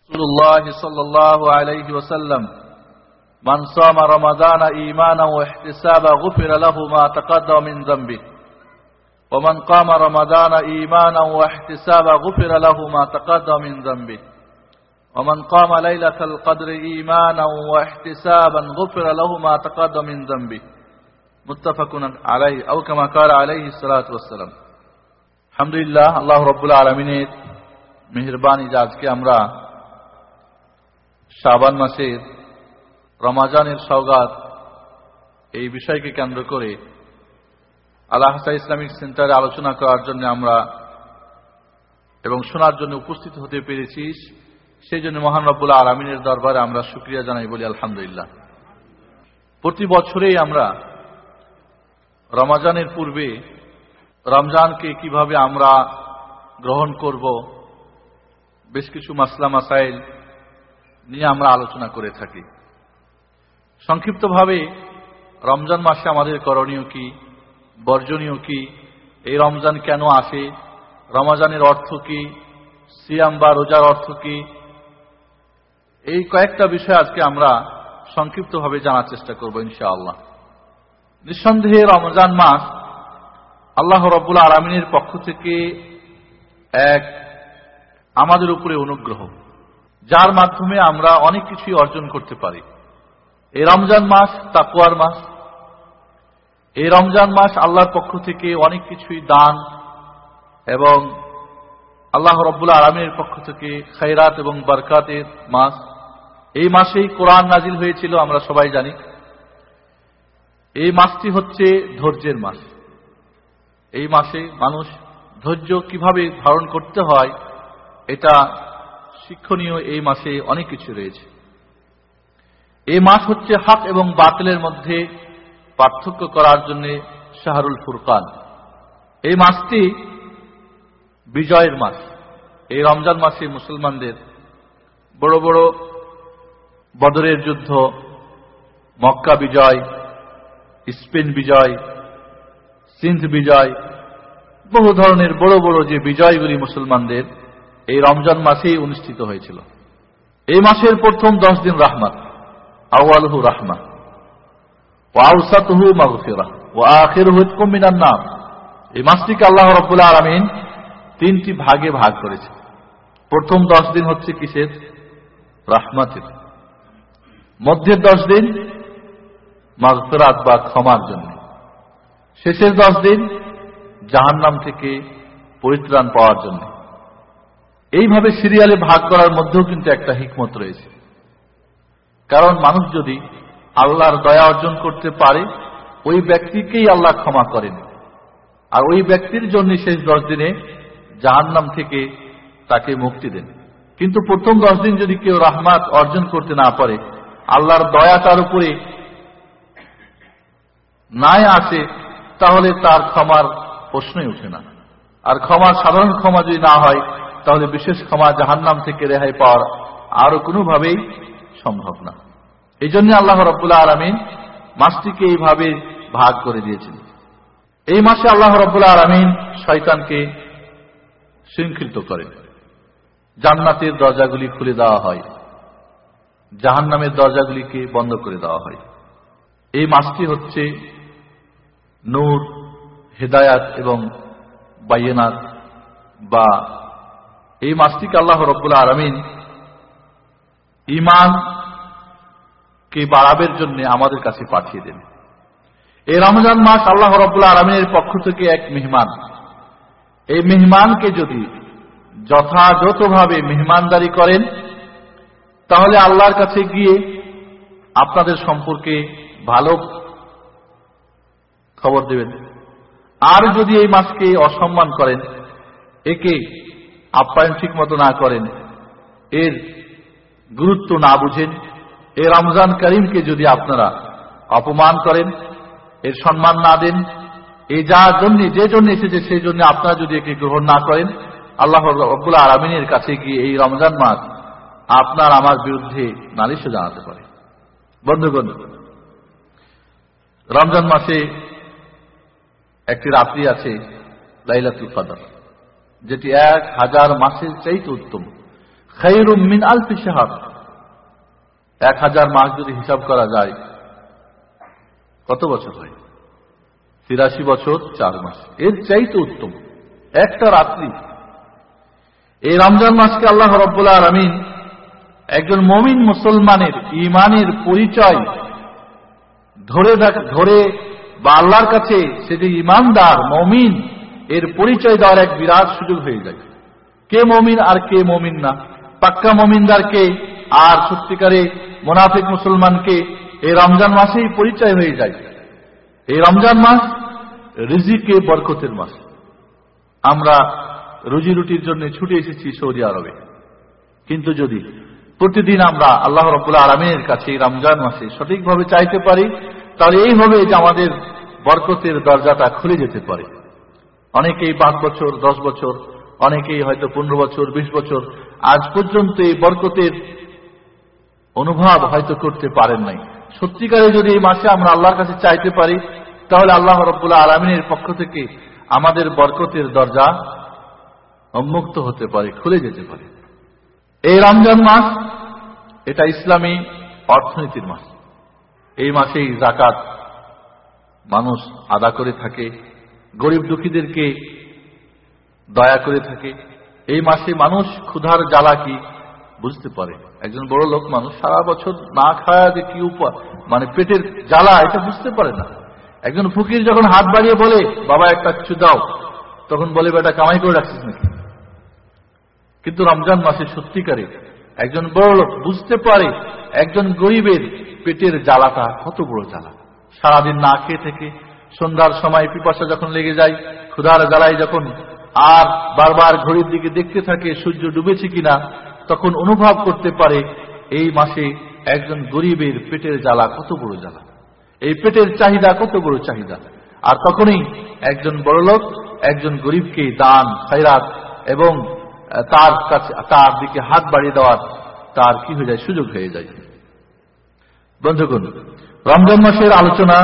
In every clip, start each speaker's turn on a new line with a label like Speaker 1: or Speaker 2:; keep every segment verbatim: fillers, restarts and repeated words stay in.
Speaker 1: رسول الله صلى الله عليه وسلم من صام رمضان إيمانا واحتسابا غفر له ما تقدم من ذنبه ومن قام رمضان إيمانا واحتسابا غفر له ما تقدم من ذنبه ومن قام ليلة القدر إيمانا واحتسابا غفر له ما تقدم من ذنبه متفق عليه أو كما قال عليه الصلاة والسلام। الحمد لله الله رب العالمين মেহেরবানি যে আজকে আমরা শাবান মাসের রমজানের সওগাত এই বিষয়কে কেন্দ্র করে আল-আহসা ইসলামিক সেন্টারে আলোচনা করার জন্য আমরা এবং শোনার জন্য উপস্থিত হতে পেরেছি, সেই জন্য মহান রব্বুল আলামিনের দরবারে আমরা শুকরিয়া জানাই, বলি আলহামদুলিল্লাহ। প্রতি বছরেই আমরা রমজানের পূর্বে রমজানকে কিভাবে আমরা গ্রহণ করব বেশ কিছু মাসলা মাসাইল নিয়ে আমরা আলোচনা করে থাকি। সংক্ষিপ্তভাবে রমজান মাসে আমাদের করণীয় কি, বর্জনীয় কি, এই রমজান কেন আসে, রমজানের অর্থ কি, সিয়াম বা রোজার অর্থ কি, এই কয়েকটা বিষয় আজকে আমরা সংক্ষিপ্তভাবে জানার চেষ্টা করব ইনশাআল্লাহ। নিঃসন্দেহে রমজান মাস আল্লাহ রাব্বুল আলামিনের পক্ষ থেকে এক আমাদের উপরে অনুগ্রহ, যার মাধ্যমে আমরা অনেক কিছুই অর্জন করতে পারি। এই রমজান মাস তাকওয়ার মাস, এই রমজান মাস আল্লাহর পক্ষ থেকে অনেক কিছুই দান এবং আল্লাহ রাব্বুল আলামিনের পক্ষ থেকে খায়রাত এবং বরকতের মাস। এই মাসেই কোরআন নাজিল হয়েছিল, আমরা সবাই জানি। এই মাসটি হচ্ছে ধৈর্যের মাস। এই মাসে মানুষ ধৈর্য কিভাবে ধারণ করতে হয় এটা শিক্ষণীয়। এই মাসে অনেক কিছু রয়েছে। এই মাস হচ্ছে হক এবং বাতিলের মধ্যে পার্থক্য করার জন্য শাহরুল ফুরকান। এই মাসটি বিজয়ের মাস। এই রমজান মাসে মুসলমানদের বড় বড় বদরের যুদ্ধ, মক্কা বিজয়, স্পেন বিজয়, সিন্ধ বিজয়, বহু ধরনের বড় বড় যে বিজয়গুলি মুসলমানদের এই রমজান মাসেই অনুষ্ঠিত হয়েছিল। এই মাসের প্রথম দশ দিন রাহমাত, আউয়ালুহু রাহমা ওয়া আওসাতুহু মাগফিরাহ ওয়া আখিরুহু ইতকুম মিনান নার। এই মাসটিকে আল্লাহ রাব্বুল আলামিন তিনটি ভাগে ভাগ করেছে। প্রথম দশ দিন হচ্ছে কিসের? রাহমাতের। মধ্যের দশ দিন মাগফিরাত বা ক্ষমার জন্য। শেষের দশ দিন জাহান্নাম থেকে পরিত্রাণ পাওয়ার জন্য। এইভাবে সিরিয়ালে ভাগ করার মধ্যেও কিন্তু একটা হিকমত রয়েছে। কারণ মানুষ যদি আল্লাহর দয়া অর্জন করতে পারে, ওই ব্যক্তিকেই আল্লাহ ক্ষমা করেন, আর ওই ব্যক্তির জন্য শেষ দশ দিনে জাহান্নাম থেকে তাকে মুক্তি দেন। কিন্তু প্রথম দশ দিন যদি কেউ রাহমাত অর্জন করতে না পারে, আল্লাহর দয়া তার উপরে নাই আসে, তাহলে তার ক্ষমার প্রশ্নই ওঠে না। আর ক্ষমা, সাধারণ ক্ষমা যদি না হয়, তাহলে বিশেষ ক্ষমা জাহান্নাম থেকে রেহাই পাওয়ার আরো কোনোভাবেই সম্ভব না। এই জন্য আল্লাহ রাব্বুল আলামিন মাসটিকে এইভাবে ভাগ করে দিয়েছেন। এই মাসে আল্লাহ রাব্বুল আলামিন শয়তানকে শৃঙ্খলিত করেন, জান্নাতের দরজাগুলি খুলে দেওয়া হয়, জাহান্নামের দরজাগুলিকে বন্ধ করে দেওয়া হয়। এই মাসটি হচ্ছে নূর, হেদায়াত এবং বাইয়িনাত, বা এই মাসটিকে আল্লাহ রাব্বুল আলামিন ঈমান কে বাড়াবার জন্য আমাদের কাছে পাঠিয়ে দেন। এই রমজান মাস আল্লাহ রাব্বুল আলামিনের পক্ষ থেকে এক মেহমান। এই মেহমানকে যদি যথাযথভাবে মেহমানদারি করেন, তাহলে আল্লাহর কাছে গিয়ে আপনাদের সম্পর্কে ভালো খবর দেবেন। আর যদি এই মাসকে অসম্মান করেন, একে আপ্যায়ন ঠিক মতো না করেন, এর গুরুত্ব না বুঝেন, এই রমজান করিমকে যদি আপনারা অপমান করেন, এর সম্মান না দেন, এই যার জন্য যে জন্য এসেছে সেই জন্য আপনারা যদি একে গ্রহণ না করেন, আল্লাহ রাব্বুল আলামিনের কাছে গিয়ে এই রমজান মাস আপনার আমার বিরুদ্ধে নালিশও জানাতে পারে। বন্ধুগণ, রমজান মাসে একটি রাত্রি আছে লাইলাতুল কদর, যেটি এক হাজার মাসের চাইতে উত্তম। খায়রুম মিন আলফি শাহর, এক হাজার মাস যদি হিসাব করা যায় কত বছর হয়? তিরাশি বছর চার মাস, এর চাইতে উত্তম একটা রাত্রি। এই রমজান মাসকে আল্লাহ রাব্বুল আলামিন একজন মুমিন মুসলমানের ঈমানের পরিচয় ধরে ধরে বা আল্লাহর কাছে সে যে ঈমানদার মুমিন এর পরিচয় দেওয়ার এক বিরাট সুযোগ হয়ে যায়। কে মুমিন আর কে মুমিন না, পাক্কা মুমিনদার কে আর সত্যিকারে মুনাফিক মুসলমানকে এই রমজান মাসেই পরিচয় হয়ে যায়। এই রমজান মাস রিজিকে বরকতের মাস। আমরা রুজি রুটির জন্য ছুটে এসেছি সৌদি আরবে, কিন্তু যদি প্রতিদিন আমরা আল্লাহ রাব্বুল আলামিনের কাছে এই রমজান মাসে সঠিকভাবে চাইতে পারি, তাহলে এই হবে যে আমাদের বরকতের দরজাটা খুলে যেতে পারে। অনেকেই পাঁচ বছর দশ বছর, অনেকেই হয়তো পনেরো বছর বিশ বছর আজ পর্যন্ত এই বরকতের অনুভব হয়তো করতে পারেন নাই। সত্যিকারে যদি এই মাসে আমরা আল্লাহর কাছে চাইতে পারি, তাহলে আল্লাহ রাব্বুল আলামিনের পক্ষ থেকে আমাদের বরকতের দরজা উন্মুক্ত হতে পারে, খুলে যেতে পারে। এই রমজান মাস এটা ইসলামী অর্থনীতির মাস। এই মাসেই যাকাত মানুষ আদা করে থাকে, গরিব দুঃখীদেরকে দয়া করে থাকে। এই মাসে মানুষ ক্ষুধার জ্বালা কি বুঝতে পারে। একজন বড় লোক মানুষ সারা বছর না খাওয়া যে কি উপায়, মানে পেটের জ্বালা এটা বুঝতে পারে না। একজন ফকির যখন হাত বাড়িয়ে বলে বাবা একটা কিছু দাও, তখন বলে বেটা কামাই করে রাখছিস নাকি। কিন্তু রমজান মাসে সত্যিকারে একজন বড় লোক বুঝতে পারে একজন গরিবের পেটের জ্বালাটা কত বড় জ্বালা। সারাদিন না খেয়ে থেকে সন্ধ্যার সময় পিপাসা যখন লেগে যায়, ক্ষুধার জ্বালায় যখন আর বারবার ঘড়ির দিকে দেখতে থাকে সূর্য ডুবেছে কিনা, তখন অনুভব করতে পারে এই মাসে একজন গরিবের পেটের জ্বালা কত বড় জ্বালা, এই পেটের চাহিদা কত বড় চাহিদা। আর তখনই একজন বড়লোক একজন গরিবকে দান খায়রাত এবং তার কাছে তার দিকে হাত বাড়িয়ে দেওয়ার তার কি হয়ে যায়, সুযোগ হয়ে যায়। বন্ধুগণ, রমজান মাসের আলোচনা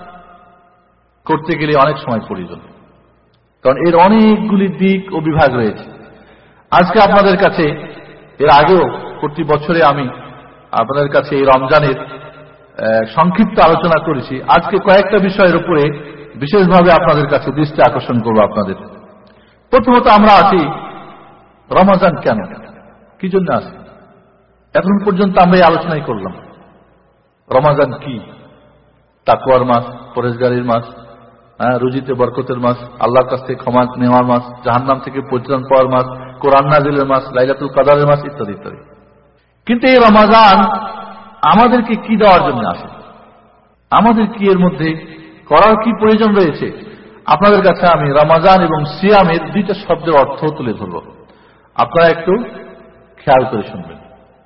Speaker 1: করতে গেলে অনেক সময় প্রয়োজন, কারণ এর অনেকগুলি দিক ও বিভাগ রয়েছে। আজকে আপনাদের কাছে, এর আগেও প্রতি বছরে আমি আপনাদের কাছে এই রমজানের সংক্ষিপ্ত আলোচনা করেছি। আজকে কয়েকটা বিষয়ের উপরে বিশেষভাবে আপনাদের কাছে দৃষ্টি আকর্ষণ করব আপনাদের। প্রথমত আমরা আছি রমজান কেন, কি জন্য আসি, এখন পর্যন্ত আমরা এই আলোচনাই করলাম। রমজান কি? তাকওয়ার মাস, পরেজগারির মাস, হ্যাঁ, রুজিতে বরকতের মাস, আল্লাহর কাছ থেকে ক্ষমা নেওয়ার মাস, জাহান্নাম থেকে পরিত্রাণ পাওয়ার মাস, কোরআন নাজিলের মাস, লাইলাতুল কদরের মাস ইত্যাদি ইত্যাদি। কিন্তু এই রমজান আমাদেরকে কি দেওয়ার জন্য আসে, আমাদের কি এর মধ্যে করার কি প্রয়োজন রয়েছে? আপনাদের কাছে আমি রমজান এবং সিয়ামের দুইটা শব্দের অর্থ তুলে ধরব, আপনারা একটু খেয়াল করে শুনবেন।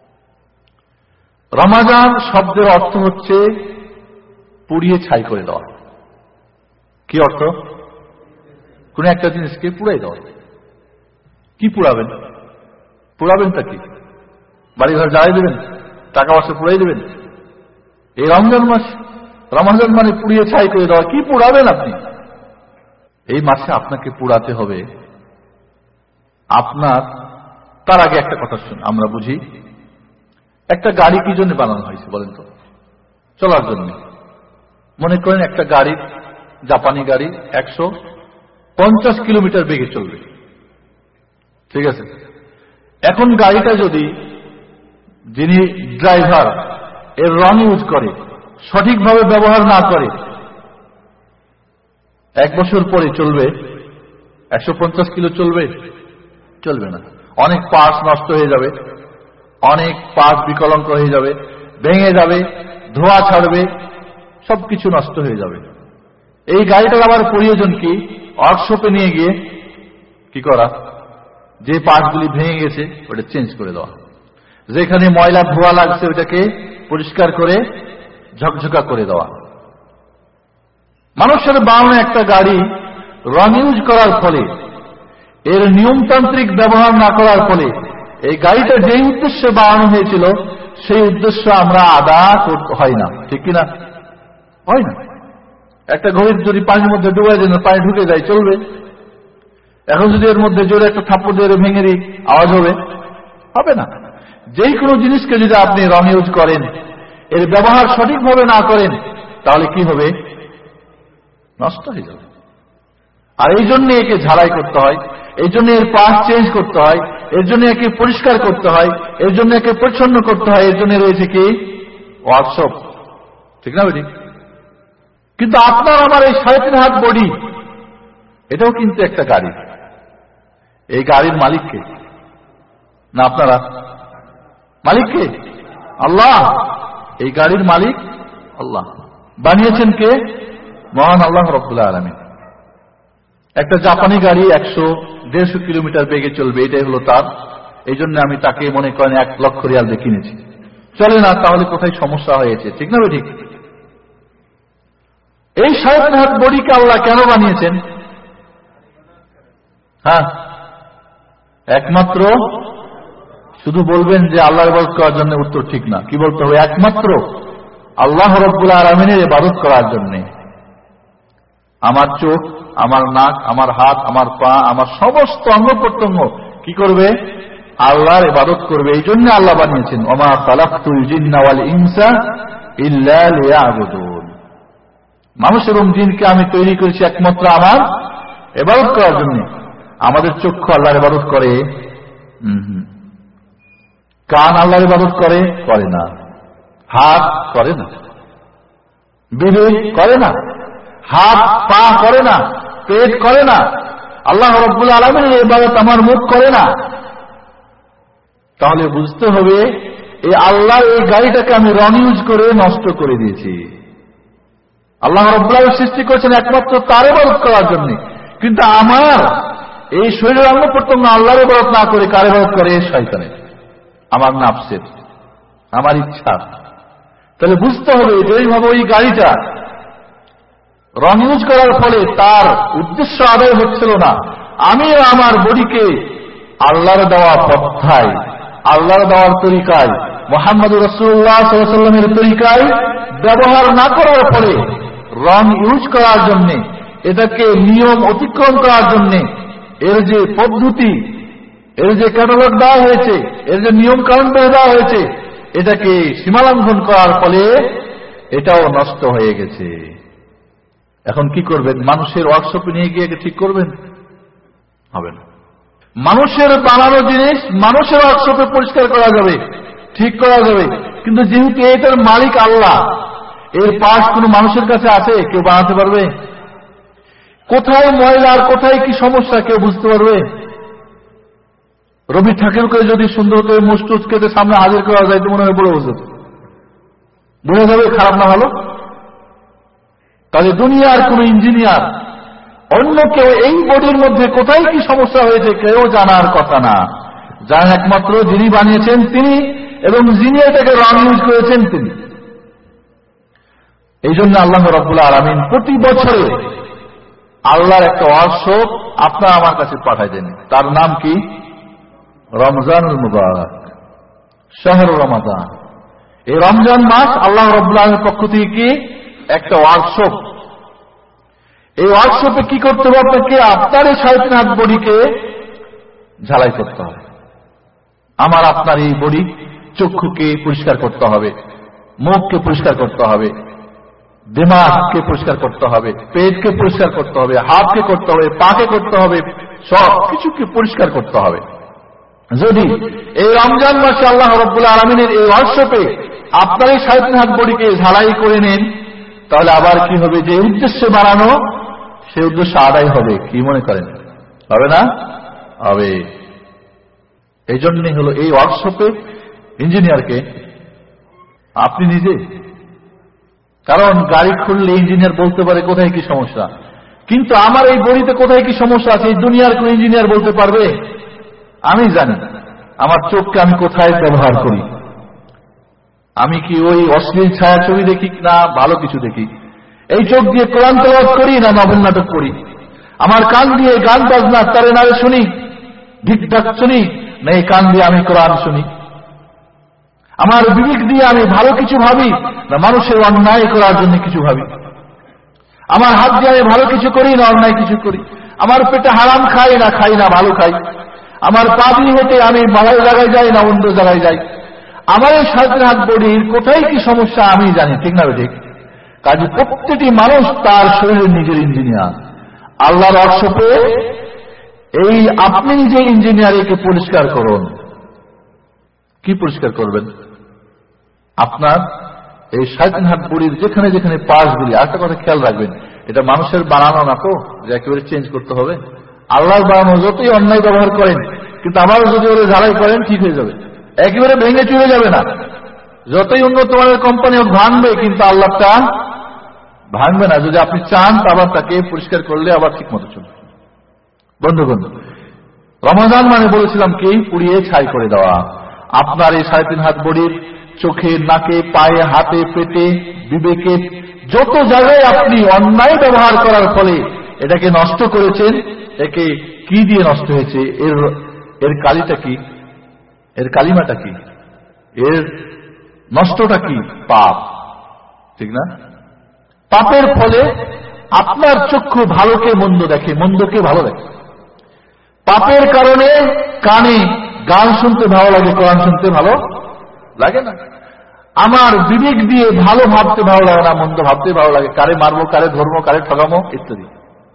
Speaker 1: রমজান শব্দের অর্থ হচ্ছে পুড়িয়ে ছাই করে দেওয়া। কি অর্থ? কোন একটা জিনিসকে পুড়াই দেওয়া। কি পুড়াবেন? পুড়াবেনটা কি? বাড়িঘর জ্বালিয়ে দেবেন, টাকা পয়সা পুড়াই দেবেন? এই রমজান মাস, রমজান মানে পুড়িয়ে ছাই করে দেওয়া। কি পুড়াবেন আপনি? এই মাসে আপনাকে পুড়াতে হবে আপনার। তার আগে একটা কথা শুন, আমরা বুঝি একটা গাড়ি কি জন্য বানানো হয়েছে বলেন তো? চলার জন্য। মনে করেন একটা গাড়ি, জাপানি গাড়ি একশো পঞ্চাশ কিলোমিটার বেগে চলবে, ঠিক আছে? এখন গাড়িটা যদি যিনি ড্রাইভার এর রং ইউজ করে, সঠিকভাবে ব্যবহার না করে, এক বছর পরে চলবে? একশো পঞ্চাশ কিলো চলবে? চলবে না। অনেক পার্টস নষ্ট হয়ে যাবে, অনেক পার্টস বিকলাঙ্গ হয়ে যাবে, ভেঙে যাবে, ধোঁয়া ছাড়বে, সবকিছু নষ্ট হয়ে যাবে। এই গাড়িটার আবার প্রয়োজন কি? ওয়ার্কশপে নিয়ে গিয়ে কি করা? যে পার্টসগুলি ভেঙে গেছে ওটা চেঞ্জ করে দেওয়া, যেখানে ময়লা ধোঁয়া লাগছে ওটাকে পরিষ্কার করে ঝকঝকা করে দেওয়া। মানুষের বানানো একটা গাড়ি রং ইউজ করার ফলে, এর নিয়মতান্ত্রিক ব্যবহার না করার ফলে এই গাড়িটা যেই উদ্দেশ্যে বানানো হয়েছিল সেই উদ্দেশ্য আমরা আদা করতে হয় না, ঠিক কিনা? হয় না। একটা ঘড়ির যদি পানির মধ্যে ডুবাই দেন, পানি ঢুকে যায়, চলবে? এখন যদি এর মধ্যে জোরে একটা থাপ্পড় দিয়ে ভেঙে দিই, আওয়াজ হবে? হবে না। যেই কোনো জিনিসকে যদি আপনি রং ইউজ করেন, এর ব্যবহার সঠিকভাবে না করেন, তাহলে কি হবে? নষ্ট হয়ে যাবে। আর এই জন্য একে ঝালাই করতে হয়, এই জন্য এর পাশ চেঞ্জ করতে হয়, এর জন্য একে পরিষ্কার করতে হয়, এর জন্য একে পরিচ্ছন্ন করতে হয়, এর জন্য রয়েছে কি ওয়ার্কশপ, ঠিক না বেটি? কিন্তু আপনার আমার এই সাড়ে তিন হাত বডি, এটাও কিন্তু একটা গাড়ি। এই গাড়ির মালিককে না আপনারা? মালিককে আল্লাহ। এই গাড়ির মালিক আল্লাহ। বানিয়েছেন কে? মহান আল্লাহ রাব্বুল আলামিন। একটা জাপানি গাড়ি একশো দেড়শো কিলোমিটার বেগে চলবে, এটাই হলো তার। এই জন্য আমি তাকে মনে করেন এক লক্ষ রিয়াল দিয়ে কিনেছি। চলে না, তাহলে কোথায় সমস্যা হয়েছে, ঠিক না ঠিক? এই সাড়ে তিন হাত বডিকে আল্লাহ কেন বানিয়েছেন? হ্যাঁ, একমাত্র শুধু বলবেন যে আল্লাহর ইবাদত করার জন্য, উত্তর ঠিক না। কি বলতে হবে? একমাত্র আল্লাহ রাব্বুল আলামিনের ইবাদত করার জন্য। আমার চোখ, আমার নাক, আমার হাত, আমার পা, আমার সমস্ত অঙ্গ প্রত্যঙ্গ কি করবে? আল্লাহর ইবাদত করবে। এই জন্য আল্লাহ বানিয়েছেন, ওমা খালাকতুল জিন্না ওয়াল ইনসা ইল্লা লিয়াবুদুন। মানুষ এবং জিনকে আমি তৈরি করেছি একমাত্র আমার ইবাদত করার জন্য। আমাদের চক্ষু আল্লাহর ইবাদত করে? হুম। কান আল্লাহর ইবাদত করে? করে না। হাত করে না, বিবেক করে না, হাত পা করে না, পেট করে না। আল্লাহ রাব্বুল আলামিনের ইবাদত আমার মুখ করে না। তাহলে বুঝতে হবে এই আল্লাহর এই গাড়িটাকে আমি রং ইউজ করে নষ্ট করে দিয়েছি। আল্লাহ রাব্বুল আলামিন সৃষ্টি করেছেন একমাত্র তার ইবাদত করার জন্য, কিন্তু আমার এই শরীরের অঙ্গ প্রত্যঙ্গ আল্লাহর ইবাদত না করে কার ইবাদত করে? শয়তানের, আমার নাফসের, আমার ইচ্ছা। তাহলে বুঝতে হবে যেইভাবে ওই গাড়িটা রং ইউজ করার ফলে তার উদ্দেশ্য আদায় হচ্ছিল না, আমিও আমার বডিকে আল্লাহর দেওয়া পন্থায়, আল্লাহর দেওয়ার তরিকায়, মুহাম্মদুর রাসূলুল্লাহ সাল্লাল্লাহু আলাইহি ওয়াসাল্লামের তরিকায় ব্যবহার না করার ফলে, রং ইউজ করার জন্য, এটাকে নিয়ম অতিক্রম করার জন্য, এর যে পদ্ধতি, এর যে ক্যাটালগ দেওয়া হয়েছে, এর যে নিয়ম কানুন দেওয়া হয়েছে, এটাকে সীমালঙ্ঘন করার ফলে এটাও নষ্ট হয়ে গেছে। এখন কি করবেন? মানুষের ওয়ার্কশপে নিয়ে গিয়ে ঠিক করবেন? হবে না। মানুষের বানানো জিনিস মানুষের ওয়ার্কশপে পরিষ্কার করা যাবে, ঠিক করা যাবে, কিন্তু যেহেতু এটার মালিক আল্লাহ, এর পাশ কোনো মানুষের কাছে আছে? কেউ বানাতে পারবে? কোথায় ময়লা আর কোথায় কি সমস্যা কেউ বুঝতে পারবে? রবি ঠাকুরকে যদি সুন্দর করে মুস্টুস কেটে সামনে হাজির করা যায় তো মনে হয় বড় বুঝে বোঝা যাবে খারাপ না ভালো। তাহলে দুনিয়ার কোন ইঞ্জিনিয়ার অন্য কেউ এই বডির মধ্যে কোথায় কি সমস্যা হয়েছে কেউ জানার কথা না। যার একমাত্র যিনি বানিয়েছেন তিনি, এবং যিনি এটাকে রং ইউজ করেছেন তিনি। এই জন্য আল্লাহ রাব্বুল আলামিন প্রতি বছরে আল্লাহর একটা ওয়ার্কশপ আপনার আমার কাছে পাঠায় দেন। তার নাম কি? রমজানুল মুবারক, শাহরুর রমাদান। এই রমজান মাস আল্লাহ রাব্বুল আলামিনের পক্ষ থেকে কি একটা ওয়ার্কশপ। এই ওয়ার্কশপে কি করতে হবে? আপনাকে আপনার এই সাড়ে তিন হাত বডিকে ঝালাই করতে হবে। আমার আপনার এই বডি, চক্ষুকে পরিষ্কার করতে হবে, মুখকে পরিষ্কার করতে হবে, দিমাগকে পরিষ্কার করতে হবে, পেটকে পরিষ্কার করতে হবে, হাতকে করতে হবে, পাকে করতে হবে, সব কিছুকে পরিষ্কার করতে হবে। যদি এই রমজান মাসে আল্লাহ রাব্বুল আলামিনের এই ওয়ার্কশপে আপনার এই সাড়ে তিন হাত বডিকে ঝালাই করে নেন, তাহলে আবার কি হবে? যে উদ্দেশ্যে বানানো সেই উদ্দেশ্য আদায় হবে। কি মনে করেন? হবে না? হবে। এই জন্যই হলো এই ওয়ার্কশপে ইঞ্জিনিয়ারকে আপনি নিজে। কারণ গাড়ি খুললে ইঞ্জিনিয়ার বলতে পারে কোথায় কি সমস্যা, কিন্তু আমার এই বডিতে কোথায় কি সমস্যা আছে এই দুনিয়ার কোন ইঞ্জিনিয়ার বলতে পারবে? আমি জানি আমার চোখকে আমি কোথায় ব্যবহার করি। আমি কি ওই অশ্লীল ছায়াছবি দেখি না ভালো কিছু দেখি? এই চোখ দিয়ে কোরআন তেলাওয়াত করি না নভেল নাটক করি? আমার কান দিয়ে গান বাজনা তারে নারে শুনি, ঢিকঢাক শুনি, না এই কান দিয়ে আমি কোরআন শুনি? আমার বিবেক দিয়ে আমি ভালো কিছু ভাবি না মানুষের অন্যায় করার জন্য কিছু ভাবি? আমার হাত দিয়ে আমি ভালো কিছু করি না অন্যায় কিছু করি? আমার পেটে হারাম খাই না খাই না ভালো খাই?
Speaker 2: আমার পা দিয়ে হেঁটে আমি ভালো জায়গায় যাই না অন্য জায়গায় যাই, আমার এই শয়তানের হাত বডির কোথায় কি সমস্যা আমি জানি, ঠিক না ঠিক? কাজে প্রত্যেকটি মানুষ তার শরীরের নিজের ইঞ্জিনিয়ার। আল্লাহর অর্শপে এই আপনি নিজে ইঞ্জিনিয়ার, একে পরিষ্কার করুন। কি পরিষ্কার করবেন? আপনার এই শয়তানের হাত বডির যেখানে যেখানে পাশগুলি, আরেকটা কথা খেয়াল রাখবেন, এটা মানুষের বানানো না তো যে একেবারে চেঞ্জ করতে হবে। আল্লাহর বানানো, যতই অন্যায় ব্যবহার করেন কিন্তু আবারও যদি ওরা ঝালাই করেন ঠিক হয়ে যাবে, একেবারে ভেঙে চলে যাবে না। যতই উন্নত মানের কোম্পানি ভাঙবে কিন্তু আল্লাহটা ভাঙবে না, যদি আপনি চান আবার তাকে পরিষ্কার করলে আবার ঠিক মতো চলবে। বন্ধুগণ, রমজান মানে বলেছিলাম কি, পুড়িয়ে ছাই করে দেওয়া। আপনার এই সাড়ে তিন হাত বডির চোখে, নাকে, পায়ে, হাতে, পেটে, বিবেকে, যত জায়গায় আপনি অন্যায় ব্যবহার করার ফলে এটাকে নষ্ট করেছেন, একে কি দিয়ে নষ্ট হয়েছে? এর এর কালিটা কি? এর কালিমাটা কি? এর নষ্টটা কি? পাপ, ঠিক না? পাপের ফলে আপনার চক্ষু ভালোকে মন্দ দেখে, মন্দকে ভালো দেখে। পাপের কারণে কানে গান শুনতে ভালো লাগে, কোরআন শুনতে ভালো লাগে না। আমার বিবেক দিয়ে ভালো ভাবতে ভালো লাগে না, মন্দ ভাবতে ভালো লাগে। কারে মারবো, কারে ধর্ম, কারে ঠগামো ইত্যাদি।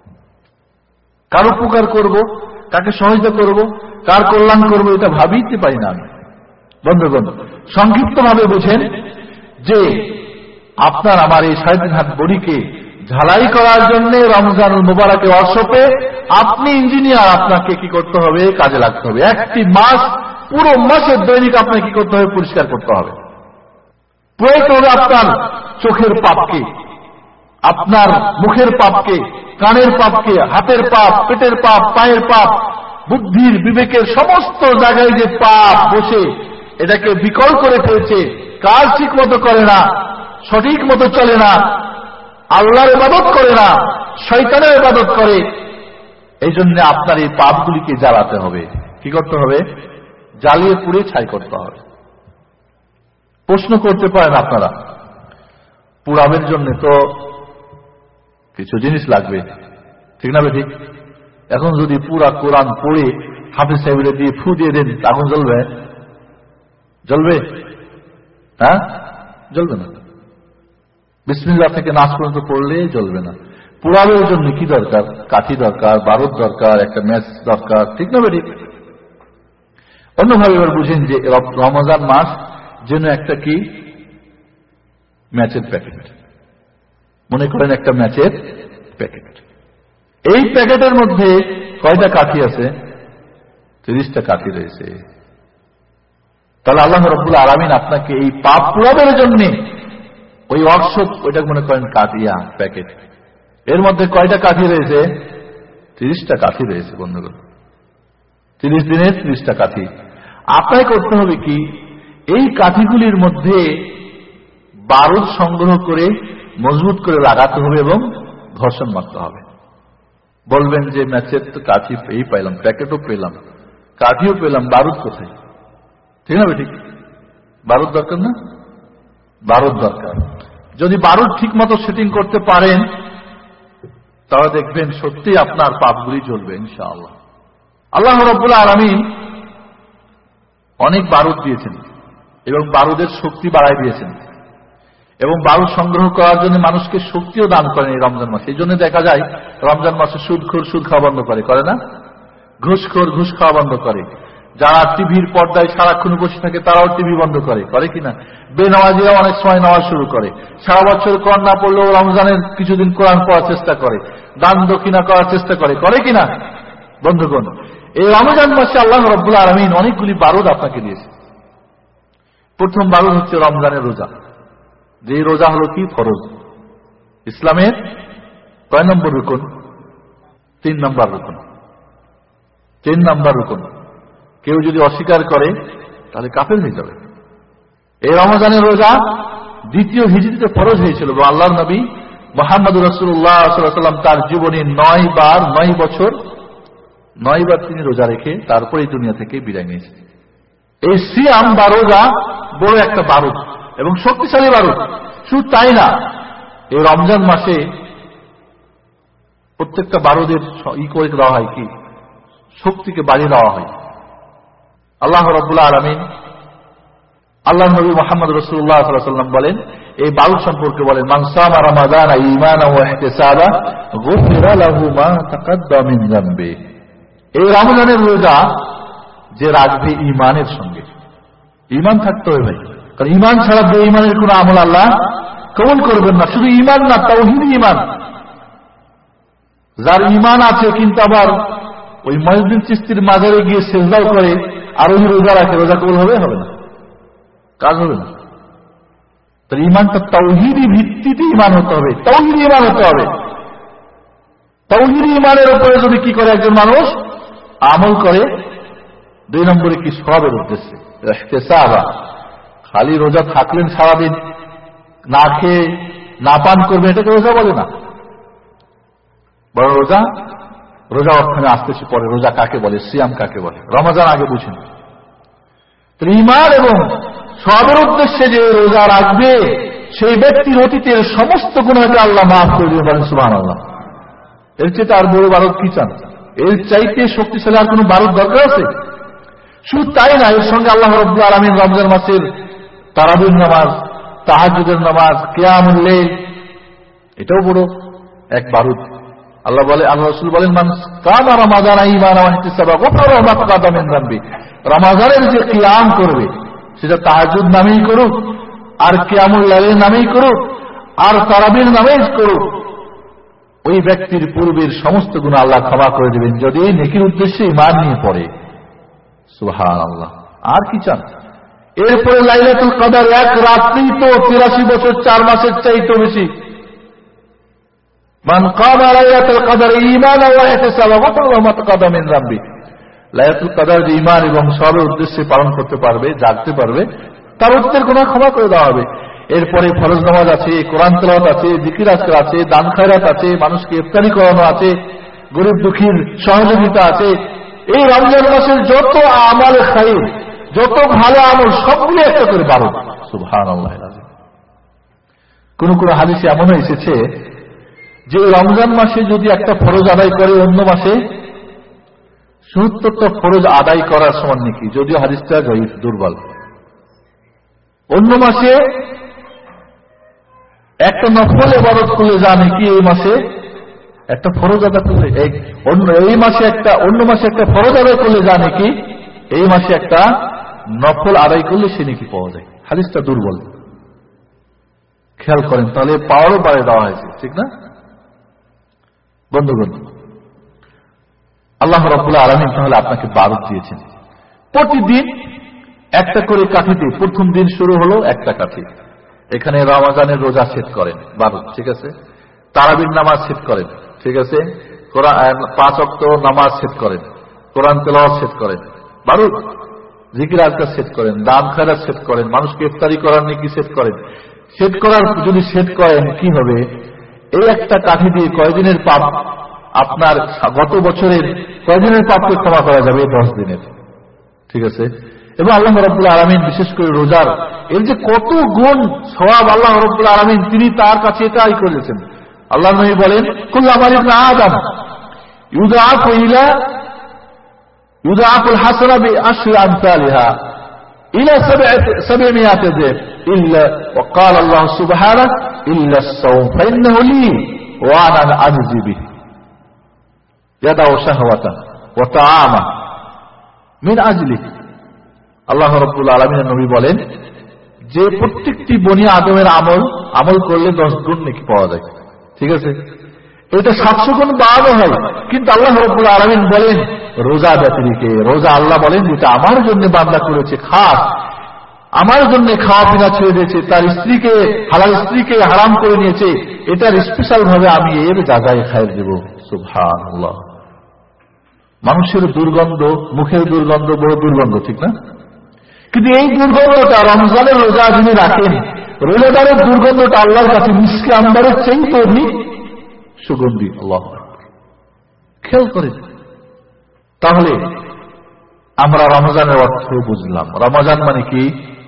Speaker 2: কার উপকার করব, কাকে সহায়তা করব, কার কল্যাণ করব, এটা ভাবিতে পারি না আমি। বন্ধুগণ, সংক্ষিপ্ত ভাবে বুঝেন যে আপনার আমার এই সাড়ে তিন হাত বডিকে ঝালাই করার জন্য রমজানুল মুবারকের অর্শপে আপনি ইঞ্জিনিয়ার, আপনাকে কি করতে হবে? কাজে লাগতে হবে। একটি মাস, পুরো মাসের দৈনিক আপনাকে কি করতে হবে? পরিষ্কার করতে হবে। প্রয়োগ হবে আপনার চোখের পাপকে, আপনার মুখের পাপকে, কানের পাপকে, হাতের পাপ, পেটের পাপ, পায়ের পাপ, বুদ্ধির, বিবেকের সমস্ত জায়গায় যে পাপ বসে এটাকে বিকল করে ফেলছে, কাজ ঠিক মতো করে না, সঠিক মতো চলে না, আল্লাহর ইবাদত করে না, শয়তানের ইবাদত করে। এই জন্য আপনার এই পাপগুলিকে জ্বালাতে হবে। কি করতে হবে? জ্বালিয়ে পুড়ে ছাই করতে হবে। প্রশ্ন করতে পারেন আপনারা, পুড়াবের জন্য তো কিছু জিনিস লাগবে, ঠিক না? ঠিক। এখন যদি পুরা কোরআন পড়ে হাফিজ সাহেবের দিয়ে ফু দিয়ে দেন, আগুন জ্বলবে? জ্বলবে? হ্যাঁ, জ্বলবে না। বিসমিল্লাহ থেকে নাচ পর্যন্ত পড়লে জ্বলবে না। পুরাবের জন্য কি দরকার? কাঠি দরকার, বারুদ দরকার, একটা ম্যাচ দরকার, ঠিক না? ঠিক। অন্যভাবে এবার বুঝেন যে রমজান মাস যেন একটা কি ম্যাচের প্যাকেট। মনে করেন একটা ম্যাচের প্যাকেট। এই প্যাকেটের মধ্যে কয়টা কাঠি আছে? তিরিশটা কাঠি রয়েছে। তাহলে আল্লাহ রাব্বুল আলামিন আপনাকে এই পাপ পুরাবের জন্য ওই ওয়ার্কশপ, ওইটা মনে করেন কাঠিয়া প্যাকেট, এর মধ্যে কয়টা কাঠি রয়েছে? তিরিশটা কাঠি রয়েছে। বন্ধুগণ, তিরিশ দিনের তিরিশটা কাঠি। আপনাকে করতে হবে কি, এই কাঠিগুলির মধ্যে বারুদ সংগ্রহ করে মজবুত করে লাগাতে হবে এবং ঘর্ষণ মারতে হবে। বলবেন যে ম্যাচের তো কাঠি এই পাইলাম, প্যাকেটও পেলাম, কাঠিও পেলাম, বারুদ কোথায়? ঠিক না? ঠিক। বারুদ দরকার না? বারুদ দরকার। যদি বারুদ ঠিক মতো সেটিং করতে পারেন তাহলে দেখবেন সত্যি আপনার পাপগুলি জ্বলবে ইনশাআল্লাহ। আল্লাহ রাব্বুল আলামিন অনেক বারুদ দিয়েছেন এবং বারুদের শক্তি বাড়ায় দিয়েছেন এবং বারুদ সংগ্রহ করার জন্য মানুষকে শক্তিও দান করেন এই রমজান মাসে। এই জন্য দেখা যায় রমজান মাসে সুদখোর সুদ খাওয়া বন্ধ করে, করে না? ঘুষখোর ঘুষ খাওয়া বন্ধ করে। যারা টিভির পর্দায় সারাক্ষণ বসে থাকে তারাও টিভি বন্ধ করে, করে কিনা? বেনামাজিরা অনেক সময় নামাজ শুরু করে। সারা বছর কোরআন না পড়লেও রমজানের কিছুদিন কোরআন পড়ার চেষ্টা করে, দান দক্ষিণা করার চেষ্টা করে, করে কিনা? বন্ধুগণ, এই রমজান মাসে আল্লাহ রাব্বুল আলামিন অনেকগুলি বারুদ আপনাকে দিয়েছে। প্রথম বারুদ হচ্ছে রমজানের রোজা। যে রোজা হলো কি ফরজ, ইসলামের কয় নম্বর রুকন? তিন নম্বর রুকন। তিন নম্বর রুকন। কেউ যদি অস্বীকার করে তাহলে কাফের হয়ে যাবে। এই রমজানের রোজা দ্বিতীয় হিজরিতে ফরজ হয়েছিল। আল্লাহর নবী মুহাম্মদুর রাসূলুল্লাহ সাল্লাল্লাহু আলাইহি ওয়াসাল্লাম তার জীবনে নয় বার নয় বছর নয় বার তিনি রোজা রেখে তারপরে এই দুনিয়া থেকে বিদায় নিয়েছেন। এই সিয়াম বা রোজা বড় একটা বারুদ এবং শক্তিশালী বারুদ। শুধু তাই না, এই রমজান মাসে প্রত্যেকটা বারুদের ই করে দেওয়া হয় কি, শক্তিকে বাড়িয়ে দেওয়া হয়। আল্লাহ রাব্বুল আলামিন আল্লাহ নবী মুহাম্মদ রাসূলুল্লাহ সাল্লাল্লাহু আলাইহি ওয়াসাল্লাম বলেন, এই বারুদ সম্পর্কে বলেন, মান সামা রমাদান ঈমানান ওয়া ইহতিসাবা গুফিরা লাহু মা তাকাদ্দামা মিন যামবি। এই রমজানের রোজা যে রাখবে ঈমানের সঙ্গে, ঈমান থাকতে হবে ভাই, কারণ ঈমান ছাড়া বেঈমানের কোনো আমল আল্লাহ কবুল করবেন না। শুধু ঈমান না, তাওহীদ ঈমান। যার ঈমান আছে কিন্তু আবার ওই মুঈনুদ্দিন চিশতির মাজারে গিয়ে সিজদাও করে আর ওই রোজা রাখে, রোজা কবুল হবে হবে না, কাজ হবে না। তার ঈমানটা তাওহীদি ভিত্তিতে ঈমান হতে হবে, তাওহীদি ঈমান হতে হবে। তাওহীদি ঈমানের উপরে যদি কি করে একজন মানুষ আমল করে, দুই নম্বরে কি সওয়াবের উদ্দেশ্যে ইহতিসাবা, খালি রোজা থাকলেন সারাদিন না খেয়ে না পান করবেন, এটাকে রোজা বলে না। বড় রোজা, রোজা অর্থনে আসতেছে পরে, রোজা কাকে বলে, সিয়াম কাকে বলে, রমজান আগে বুঝেন। ঈমান এবং সওয়াবের উদ্দেশ্যে যে রোজা রাখবে সেই ব্যক্তির অতীতের সমস্ত গুনাহকে আল্লাহ মাফ করে দিতে পারেন, সুবহানাল্লাহ। এর চেয়ে তার বড় বারুদ কি চান? এর চাইতে শক্তিশালী আর কোন বারুদ দরকার আছে? শুধু তাই না, এর সঙ্গে আল্লাহ রাব্বুল আলামিন রমজান মাসের তারাবির নামাজ, তাহাজ্জুদের নামাজ, কিয়ামুল লাইল, এটাও বড় এক বারুদ। আল্লাহ বলে, আল্লাহ রাসূল বলেন, মান কামা রমাদান ঈমানান ওয়া ইহতিসাবা গুফিরা লাহু মা তাকাদ্দামা মিন যামবি। রমজানের যে কিয়াম করবে সেটা তাহাজ্জুদ নামেই করুক, আর কিয়ামুল লাইলের নামেই করুক, আর তারাবির নামেই করুক, ওই ব্যক্তির পূর্বের সমস্ত গুনাহ আল্লাহ ক্ষমা করে দেবেন, যদি এই নেকির উদ্দেশ্যে ঈমান নিয়ে পড়ে। সুবহানাল্লাহ। আর কি চান? এরপরে লাইলাতুল কদর, এক রাত্রি তো তিরাশি বছর চার মাসের চাইতে বেশি। মান কামা লাইলাতুল কদর ঈমানান ওয়া ইহতিসাবা গুফিরা লাহু মা তাকাদ্দামা মিন যামবি। লাইলাতুল কদর যে ঈমান এবং সওয়াবের উদ্দেশ্যে পালন করতে পারবে, জাগতে পারবে, তার অতীতের গুনাহ ক্ষমা করে দেওয়া হবে। এরপরে ফরজ নামাজ আছে, কোরআন তেলাওয়াত আছে, জিকির আজকার আছে, দান খয়রাত আছে, মানুষকে ইফতারি করানো আছে, গরিব দুঃখীর সহযোগিতা আছে। এই রমজান মাসের যত আমালে খায়র, যত ভালো আমল সবগুলো একটা করে বারো। সুবহানাল্লাহ। কোন কোন হাদিসে এমন এসেছে যে রমজান মাসে যদি একটা ফরজ আদায় করে অন্য মাসে সত্তরটা ফরজ আদায় করার সমান নাকি, যদিও হাদিসটা জয়ীফ, দুর্বল। অন্য মাসে একটা নফল ইবাদত করলে যা নাকি এই মাসে একটা ফরজ আদায় করলে, অন্য এই মাসে একটা অন্য মাসে একটা ফরজ আদায় করলে যা নাকি এই মাসে একটা নফল আদায় করলে সে নাকি পাওয়া যায়। হাদিসটা দুর্বল, খেয়াল করেন, তাহলে পাওয়ারও বাড়িয়ে দেওয়া হয়েছে, ঠিক না বন্ধুগণ? আল্লাহ রাব্বুল আলামিন তাহলে আপনাকে বারুদ দিয়েছেন, প্রতিদিন একটা করে কাঠিতে। প্রথম দিন শুরু হলো একটা কাঠি, এখানে রমজানের রোজা সেট করেন বারুদ, ঠিক আছে। তারাবির নামাজ সেট করেন, ঠিক আছে। পাঁচ ওয়াক্ত নামাজ সেট করেন, কোরআন তেলাওয়াত সেট করেন, বারুদ। জিকির আজকার সেট করেন, দান খয়রাত সেট করেন, মানুষকে ইফতারি করার নেকি সেট করেন। সেট করার যদি সেট করেন কি হবে, এই একটা কাঠি দিয়ে কয়দিনের পাপ, আপনার গত বছরের কয়দিনের পাপকে ক্ষমা করা যাবে, দশ দিনের, ঠিক আছে। এবং আল্লাহ রাব্বুল আলামিন বিশেষ করে রোজার এর যে কত গুণ সওয়াব আল্লাহ রাব্বুল আলামিন তিনি তার কাছে এটাই করেছেন। আল্লাহ নবী বলেন, কুল্লু আমাল ইবনে আদম ইউদাআফু ইলা ইউদাআফুল হাসানা বিআশরি আমসালিহা ইলা সাব'মিয়াতি যিব ইল্লা ওয়া ক্বালা আল্লাহ সুবহানাহু ইল্লা আস-সাওম ফাইন্নাহু লি ওয়া আনা আজজি বিহি ইয়াদাউ শাহওয়াতা ওয়া তাআমা মিন আজলিহি। আল্লাহ রাব্বুল আলামিনের নবী বলেন যে প্রত্যেকটি বনি আদমের আমল আমল করলে দশ গুণ নাকি পাওয়া যায়, ঠিক আছে। এটা সাতশো গুণ বাড়ানো হয়, কিন্তু আল্লাহ রাব্বুল আলামিন বলেন রোজা ব্যতিরেকে, রোজা আল্লাহ বলেন যেটা আমার জন্য বান্দা করেছে খাস, আমার জন্য খাওয়া পিনা ছেড়ে দিয়েছে, তার স্ত্রীকে হালাল স্ত্রীকে হারাম করে নিয়েছে, এটার স্পেশাল ভাবে আমি এর জায়গায় খাইয়ে দেব। সুবহানাল্লাহ। মানুষের দুর্গন্ধ, মুখের দুর্গন্ধ বড় দুর্গন্ধ, ঠিক না? কিন্তু এই দুর্গন্ধটা রমজানের রোজা যিনি রাখেন, রোজাদারের দুর্গন্ধটা আল্লাহর কাছে মিশকে আম্বারের চাইতে অধিক সুগন্ধি। আল্লাহ খেয়াল করেন। তাহলে আমরা রমজানের অর্থ বুঝলাম। রমজান মানে কি?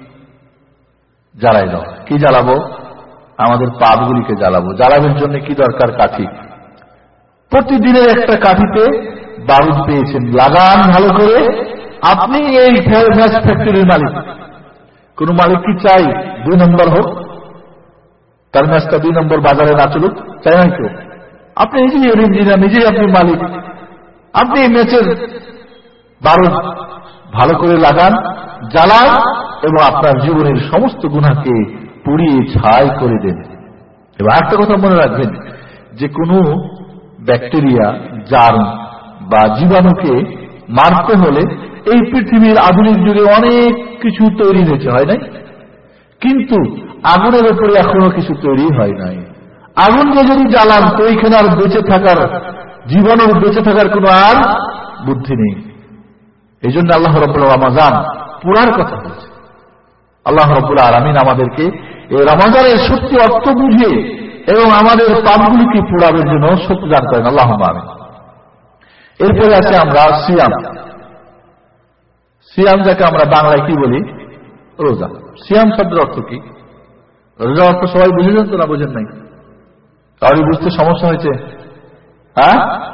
Speaker 2: জ্বালাই দাও। কি জ্বালাবো? আমাদের পাপগুলিকে জ্বালাবো। জ্বালাবের জন্য কি দরকার? কাঠি। প্রতিদিনের একটা কাঠিতে বারুদ পেয়েছেন, লাগান ভালো করে, আপনি এই ম্যাচ ফ্যাক্টরির মালিক, কোন মালিক কি চাই দুই নম্বর হোক, তার ম্যাচটা দুই নম্বর বাজারে না চলুক? চাই না কেউ। আপনি নিজেই ইঞ্জিনিয়ার, নিজেই আপনি মালিক, আপনি এই ম্যাচের বারুদ ভালো করে লাগান, জ্বালান এবং আপনার জীবনের সমস্ত গুনাহকে পুড়িয়ে ছাই করে দেন। এবার একটা কথা মনে রাখবেন, যে কোনো ব্যাকটেরিয়া, জার্ম বা জীবাণুকে মারতে হলে এই পৃথিবীর আধুনিক যুগে অনেক কিছু তৈরি হয়েছে, হয় নাই? কিন্তু আগুনের উপরে এখনো কিছু তৈরি হয় নাই। আগুন দিয়ে যদি জ্বালান তো ওইখানে আর বেঁচে থাকার, জীবাণুর বেঁচে থাকার কোনো আর বুদ্ধি নেই। এই জন্য আল্লাহ রাব্বুল রমাজান পুরার কথা বলছে। আল্লাহ রাব্বুল আলামিন আমাদেরকে এই রমাজানের সত্যি অর্থ বুঝে এবং আমাদের পাপগুলিকে পোড়াবের জন্য শক্তি দান করেন, আল্লাহুম্মা আমিন। এরপরে আছে আমরা সিয়াম। সিয়াম যাকে আমরা বাংলায় কি বলি? রোজা। সিয়াম শব্দের অর্থ কি? রোজা অর্থ সবাই বুঝেছেন তো না বুঝেন নাই? তাহলে বুঝতে সমস্যা হয়েছে? হ্যাঁ,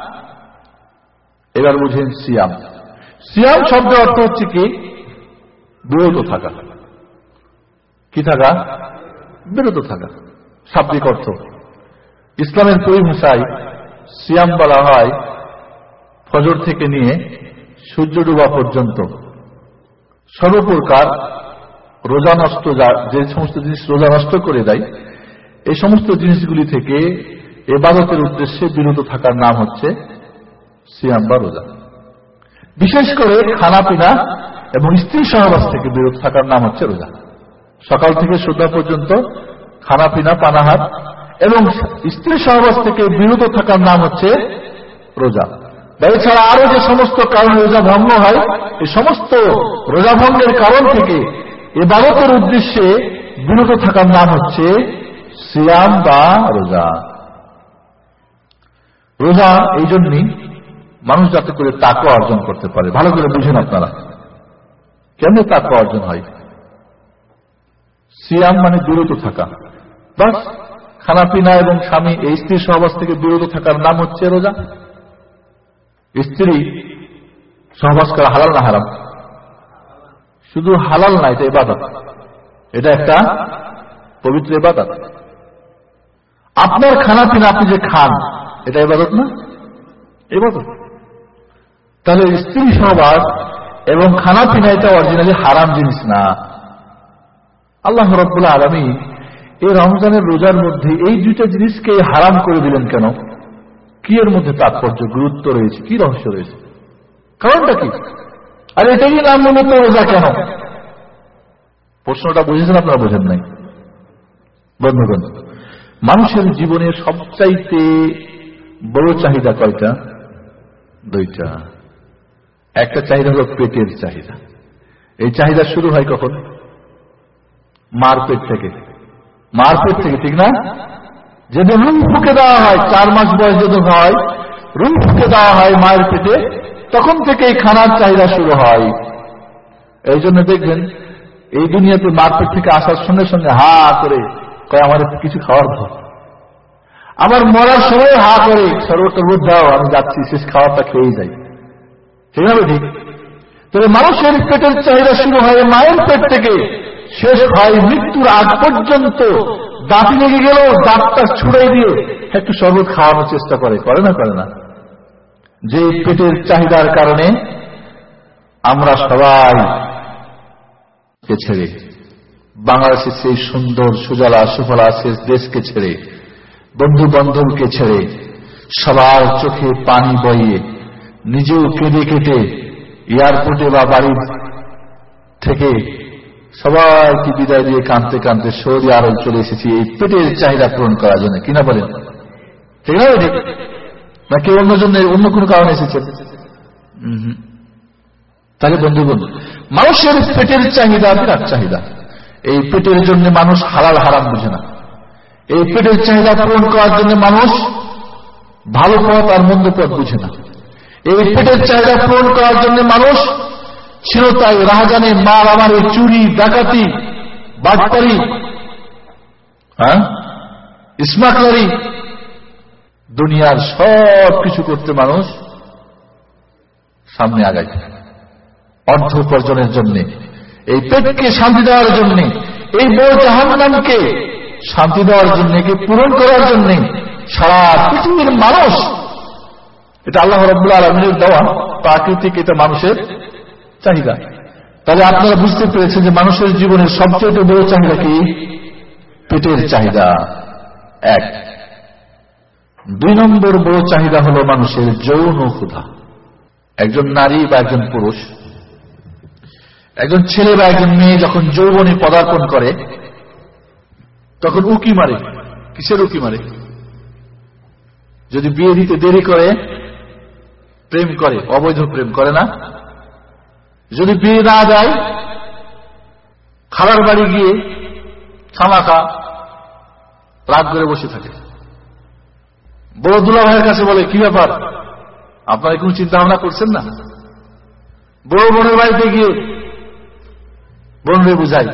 Speaker 2: এবার বুঝেন সিয়াম। সিয়াম শব্দের অর্থ হচ্ছে কি? বিরত থাকা। কি থাকা? বিরত থাকা, শাব্দিক অর্থ। ইসলামের পরিভাষায় সিয়াম বলা হয় ফজর থেকে নিয়ে সূর্য ডোবা পর্যন্ত সর্বপ্রকার রোজা নষ্ট, যে সমস্ত জিনিস রোজা নষ্ট করে দেয়, এই সমস্ত জিনিসগুলি থেকে ইবাদতের উদ্দেশ্যে বিরত থাকার নাম হচ্ছে সিয়াম বা রোজা। বিশেষ করে খানা পিনা এবং স্ত্রী সহবাস থেকে বিরত থাকার নাম হচ্ছে রোজা। সকাল থেকে সন্ধ্যা পর্যন্ত খানা পিনা, পানাহার এবং স্ত্রী সহবাস থেকে বিরত থাকার নাম হচ্ছে রোজা। এছাড়া আরো যে সমস্ত কারণে রোজা ভঙ্গ হয়, এই সমস্ত রোজা ভঙ্গের কারণ থেকে ইবাদতের উদ্দেশ্যে বিরত থাকার নাম হচ্ছে সিয়াম বা রোজা। রোজা এই জন্যই মানুষ যাতে করে তাকওয়া অর্জন করতে পারে। ভালো করে বুঝেন আপনারা কেমনে তাকওয়া অর্জন হয়। সিয়াম মানে বিরত থাকা, বাস। খানা পিনা এবং স্বামী এই স্ত্রীর সহবাস থেকে বিরত থাকার নাম হচ্ছে রোজা। স্ত্রী সহবাস করা হালাল না হারাম? শুধু হালাল না, এটা ইবাদত, এটা একটা পবিত্র ইবাদত। আপনার খানা পিনা আপনি যে খান, এটা ইবাদত না? ইবাদত। তাহলে স্ত্রী সহবাস এবং খানা পিনা এটা অরিজিনালি হারাম জিনিস না। আল্লাহ রাব্বুল আলামিন এই রমজানের রোজার মধ্যে এই দুইটা জিনিসকে হারাম করে দিলেন কেন? কি এর মধ্যে তাৎপর্য, গুরুত্ব রয়েছে, কি রহস্য রয়েছে, কারণটা কি? আর এটাই নাম মূলত রোজা কেন? প্রশ্নটা বুঝেছেন আপনারা? বোঝেন নাই? বন্ধুগণ, মানুষের জীবনের সবচাইতে বড় চাহিদা কয়টা? দুইটা। একটা চাহিদা হল পেটের চাহিদা। এই চাহিদা শুরু হয় কখন? মার পেট থেকে। মার পেট থেকে, ঠিক না? যেদিন রুম ফুকে দেওয়া হয়, চার মাস বয়স যেদিন হয়, রুম ফুকে দেওয়া হয় মায়ের পেটে, তখন থেকে এই খানার চাহিদা শুরু হয়। এই জন্য দেখবেন এই দুনিয়াতে মার পেট থেকে আসার সঙ্গে সঙ্গে হা করে কয় আমার কিছু খাওয়ার দাও। আবার মরার সময় হা করে সর্বটর্বত দাও, আমি যাচ্ছি, শেষ খাওয়ারটা খেয়েই যাই। ঠিক না? ঠিক। তবে মানুষের পেটের চাহিদা শুরু হয় মায়ের পেট থেকে, শেষ হয় মৃত্যুর আগ পর্যন্ত। দাঁত লেগে গেল, দাঁতটা ছুড়াই দিয়ে একটু শরবত খাওয়ানোর চেষ্টা করে, করে না? করে না? যে পেটের চাহিদার কারণে আমরা সবাই ছেড়ে, বাংলাদেশের সেই সুন্দর সুজলা সুফলা শেষ দেশকে ছেড়ে, বন্ধু বান্ধবকে ছেড়ে, সবার চোখে পানি বইয়ে, নিজেও কেঁদে কেটে এয়ারপোর্টে বা বাড়ি থেকে সবাইকে বিদায় দিয়ে কাঁদতে কাঁদতে সৌদি আরব চলে এসেছি এই পেটের চাহিদা পূরণ করার জন্য। কিনা বলেন? ঠিক না? ঠিক না? কেউ অন্য জন্য অন্য কোনো কারণে এসেছেন? তাহলে বন্ধুগণ, মানুষের পেটের চাহিদা বিরাট চাহিদা। এই পেটের জন্য মানুষ হালাল হারাম বুঝে না। এই পেটের চাহিদা পূরণ করার জন্য মানুষ ভালো পথ আর মন্দ পথ বুঝে না। এই পেটের চাহিদা পূরণ করার জন্য মানুষ ছিনতাই, রাহাজানি, মারামারি, চুরি, ডাকাতি, বাটপারি, হ্যাঁ, স্মাগলারি, দুনিয়ার সব কিছু করতে মানুষ সামনে আগায়। অর্থ উপার্জনের জন্য, এই পেটকে শান্তি দেওয়ার জন্য, এই বড় জাহান্নামকে শান্তি দেওয়ার জন্য, একে পূরণ করার জন্য সারা পৃথিবীর মানুষ, এটা আল্লাহ রাব্বুল আলামিনের দেওয়া প্রাকৃতিক, এটা মানুষের চাহিদা। তাহলে আপনারা বুঝতে পেরেছেন যে মানুষের জীবনের সবচেয়ে বড় চাহিদা কি? পেটের চাহিদা এক। দুই নম্বর বড় চাহিদা হলো মানুষের যৌন ক্ষুধা। একজন নারী বা একজন পুরুষ, একজন ছেলে বা একজন মেয়ে যখন যৌবনে পদার্পণ করে তখন উকি মারে। কিসের উকি মারে? যদি বিয়ে দিতে দেরি করে প্রেম করে, অবৈধ প্রেম করে না? যদি বিয়ে না যায় খালার বাড়ি গিয়ে খামাখা রাগ করে বসে থাকে। বড় দুলা ভাইয়ের কাছে বলে, কি ব্যাপার, আপনারা কোনো চিন্তা ভাবনা করছেন না? বড় বোনের বাড়িতে গিয়ে বোনরে বুঝাই,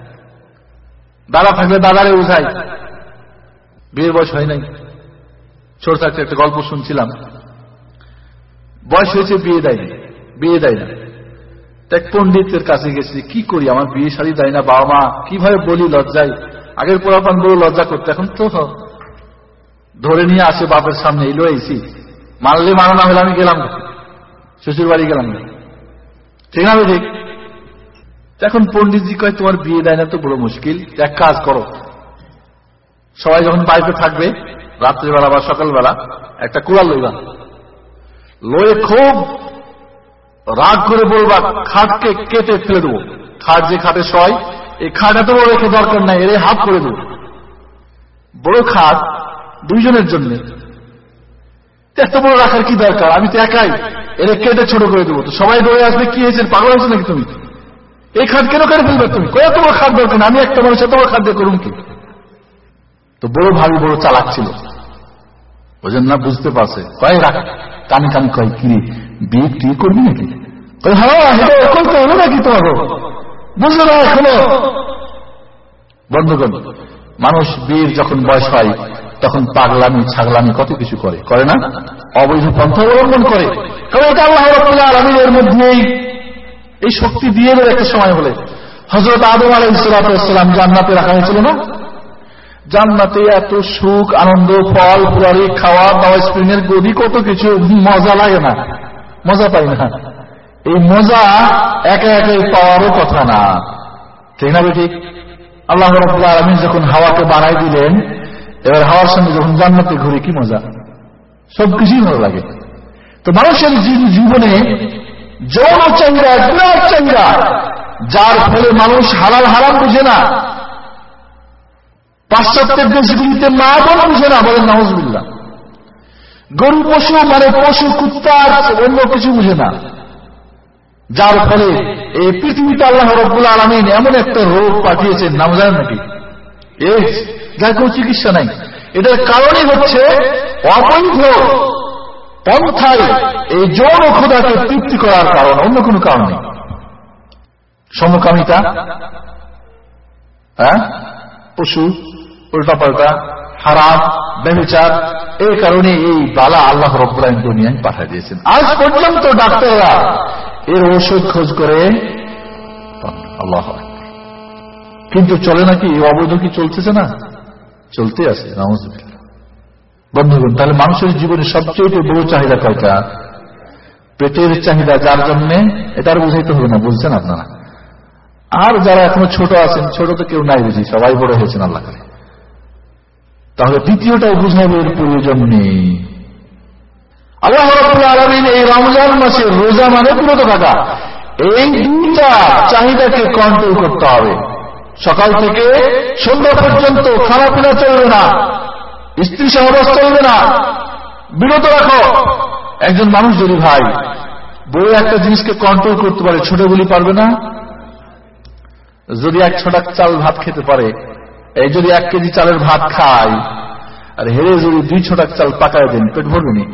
Speaker 2: দাদা থাকলে দাদারে বুঝাই। বিয়ের বয়স হয় নাই, ছোট থাকতে একটা গল্প শুনছিলাম, বয়স হয়েছে বিয়ে দেয়নি, বিয়ে দেয় না। এক পণ্ডিতের কাছে গেছি, কি করি, আমার বিয়ে শাড়ি দেয় না বাবা মা, কিভাবে বলি লজ্জায়। আগের পোলাপান বড় লজ্জা করতে, এখন তো ধরে নিয়ে আসে বাপের সামনে, এলো আইসি, মানলে মানা না হলে আমি গেলাম শ্বশুর বাড়ি গেলাম না, ঠিক না? ঠিক। এখন পণ্ডিতজি কয়, তোমার বিয়ে দেয় না তো বড় মুশকিল, এক কাজ করো, সবাই যখন বাড়িতে থাকবে রাত্রিবেলা বা সকালবেলা একটা কুড়াল লইবা, লয়ে খুব রাগ করে বলবা, খাটকে কেটে ফেলে দেবো। খাট যে খাটে শয়, এই খাট এত বড় রেখে দরকার নাই, এর হাফ করে দেবো। বড় খাট দুইজনের জন্য, এত বড় রাখার কি দরকার, আমি তো একাই, এর কেটে ছোট করে দেবো। তো সবাই দৌড়ে আসবে, কি হয়েছে, পাগল হয়েছে নাকি তুমি, এই খাট কেন কেটে ফেলবে তুমি, কত বড় খাট দরকার, আমি একটা মানুষ এত বড় খাট দিয়ে করুন কি? তো বড় ভাবি বড় চালাক ছিল, ওজন না বুঝতে পারছে, কয় রাখ, কানে কানে কয়, কি বিয়ে টিয়ে করবি নাকি? হ্যাঁ, করতে হলো নাকি তোমার, বুঝলো না এখনো। বন্ধুগণ, মানুষ বিয়ের যখন বয়স হয় তখন পাগলামি ছাগলামি কত কিছু করে, করে না? অবৈধ পন্থা অবলম্বন করে, কারণ এটা আল্লাহ রাব্বুল আলামিনের মধ্যেই এই শক্তি দিয়ে দেবে একটা সময় বলে। হযরত আদম আলাইহিস সালাম জান্নাতে রাখা হয়েছিল না? জান্নাতে এত সুখ আনন্দ, ফল ফুলারি, খাওয়া দাওয়া, স্প্রিংয়ের গদি, কত কিছু, মজা লাগে না? মজা পাই না? এই মজা একে একে পাওয়ারও কথা না, ঠিক না? ঠিক। আল্লাহ রাব্বুল আলামিন যখন হাওয়াকে বানাই দিলেন, এবার হাওয়ার সঙ্গে যখন জান্নাতে ঘুরে কি মজা, সবকিছুই ভালো লাগে। তো মানুষের জীবনে যৌন চাহিদা বিরাট চাহিদা, যার ফলে মানুষ হালাল হারাম বুঝে না। পাশ্চাত্যের দেশগুলিতে মা বোন বুঝে না, বলেন নাউজুবিল্লাহ। গরু পশু মানে পশু কুত্তা অন্য কিছু বুঝে না, যার ফলে এই পৃথিবীতে আল্লাহ রাব্বুল আলামিন এমন একটা রোগ পাঠিয়েছেন, নাম জানেন নাকি? এইডস, যার কোনো চিকিৎসা নাই। এটার কারণই হচ্ছে অবৈধ পন্থায় এই যৌন ক্ষুধাকে তৃপ্তি করার কারণ, অন্য কোনো কারণ নেই। সমকামিতা, হ্যাঁ, পশু উল্টাপাল্টা, হারাম, ব্যভিচার, এই কারণে এই বালা আল্লাহ রাব্বুল আলামিন দুনিয়ায় পাঠিয়ে দিয়েছেন। আজ পর্যন্ত ডাক্তাররা এর ঔষধ খোঁজ করে আল্লাহ, কিন্তু চলে নাকি? এই অবৈধ কি চলতেছে না? চলতে আছে, নাউজুবিল্লাহ। বন্ধুগণ, তাহলে মানুষের জীবনে সবচেয়ে বড় চাহিদা কয়টা? পেটের চাহিদা, যার জন্য এটা আর বুঝাইতে হবে না, বুঝছেন আপনারা। আর যারা এখনো ছোট আছেন, ছোট তো কেউ নাই বুঝি, সবাই বড় হয়েছেন আল্লাহ করে, তাহলে দ্বিতীয়টাও বুঝাবে এর প্রয়োজন নেই। আল্লাহ রাব্বুল আলামিন এই রমজান মাসে রোজা মানে বিরত থাকা, এই দুইটা চাহিদাকে কন্ট্রোল করতে হবে। সকাল থেকে সন্ধ্যা পর্যন্ত খানা পিনা চলবে না, স্ত্রী সহবাস চলবে না, বিরত রাখো। একজন মানুষ যদি ভাই বড় একটা জিনিসকে কন্ট্রোল করতে পারে, ছোটগুলি পারবে না? যদি এক ছটাক চাল ভাত খেতে পারে, এই যদি এক কেজি চালের ভাত খায়, আর হেরে যদি দুই ছটাক চাল পাকায় দেন, পেট ভরবে নি?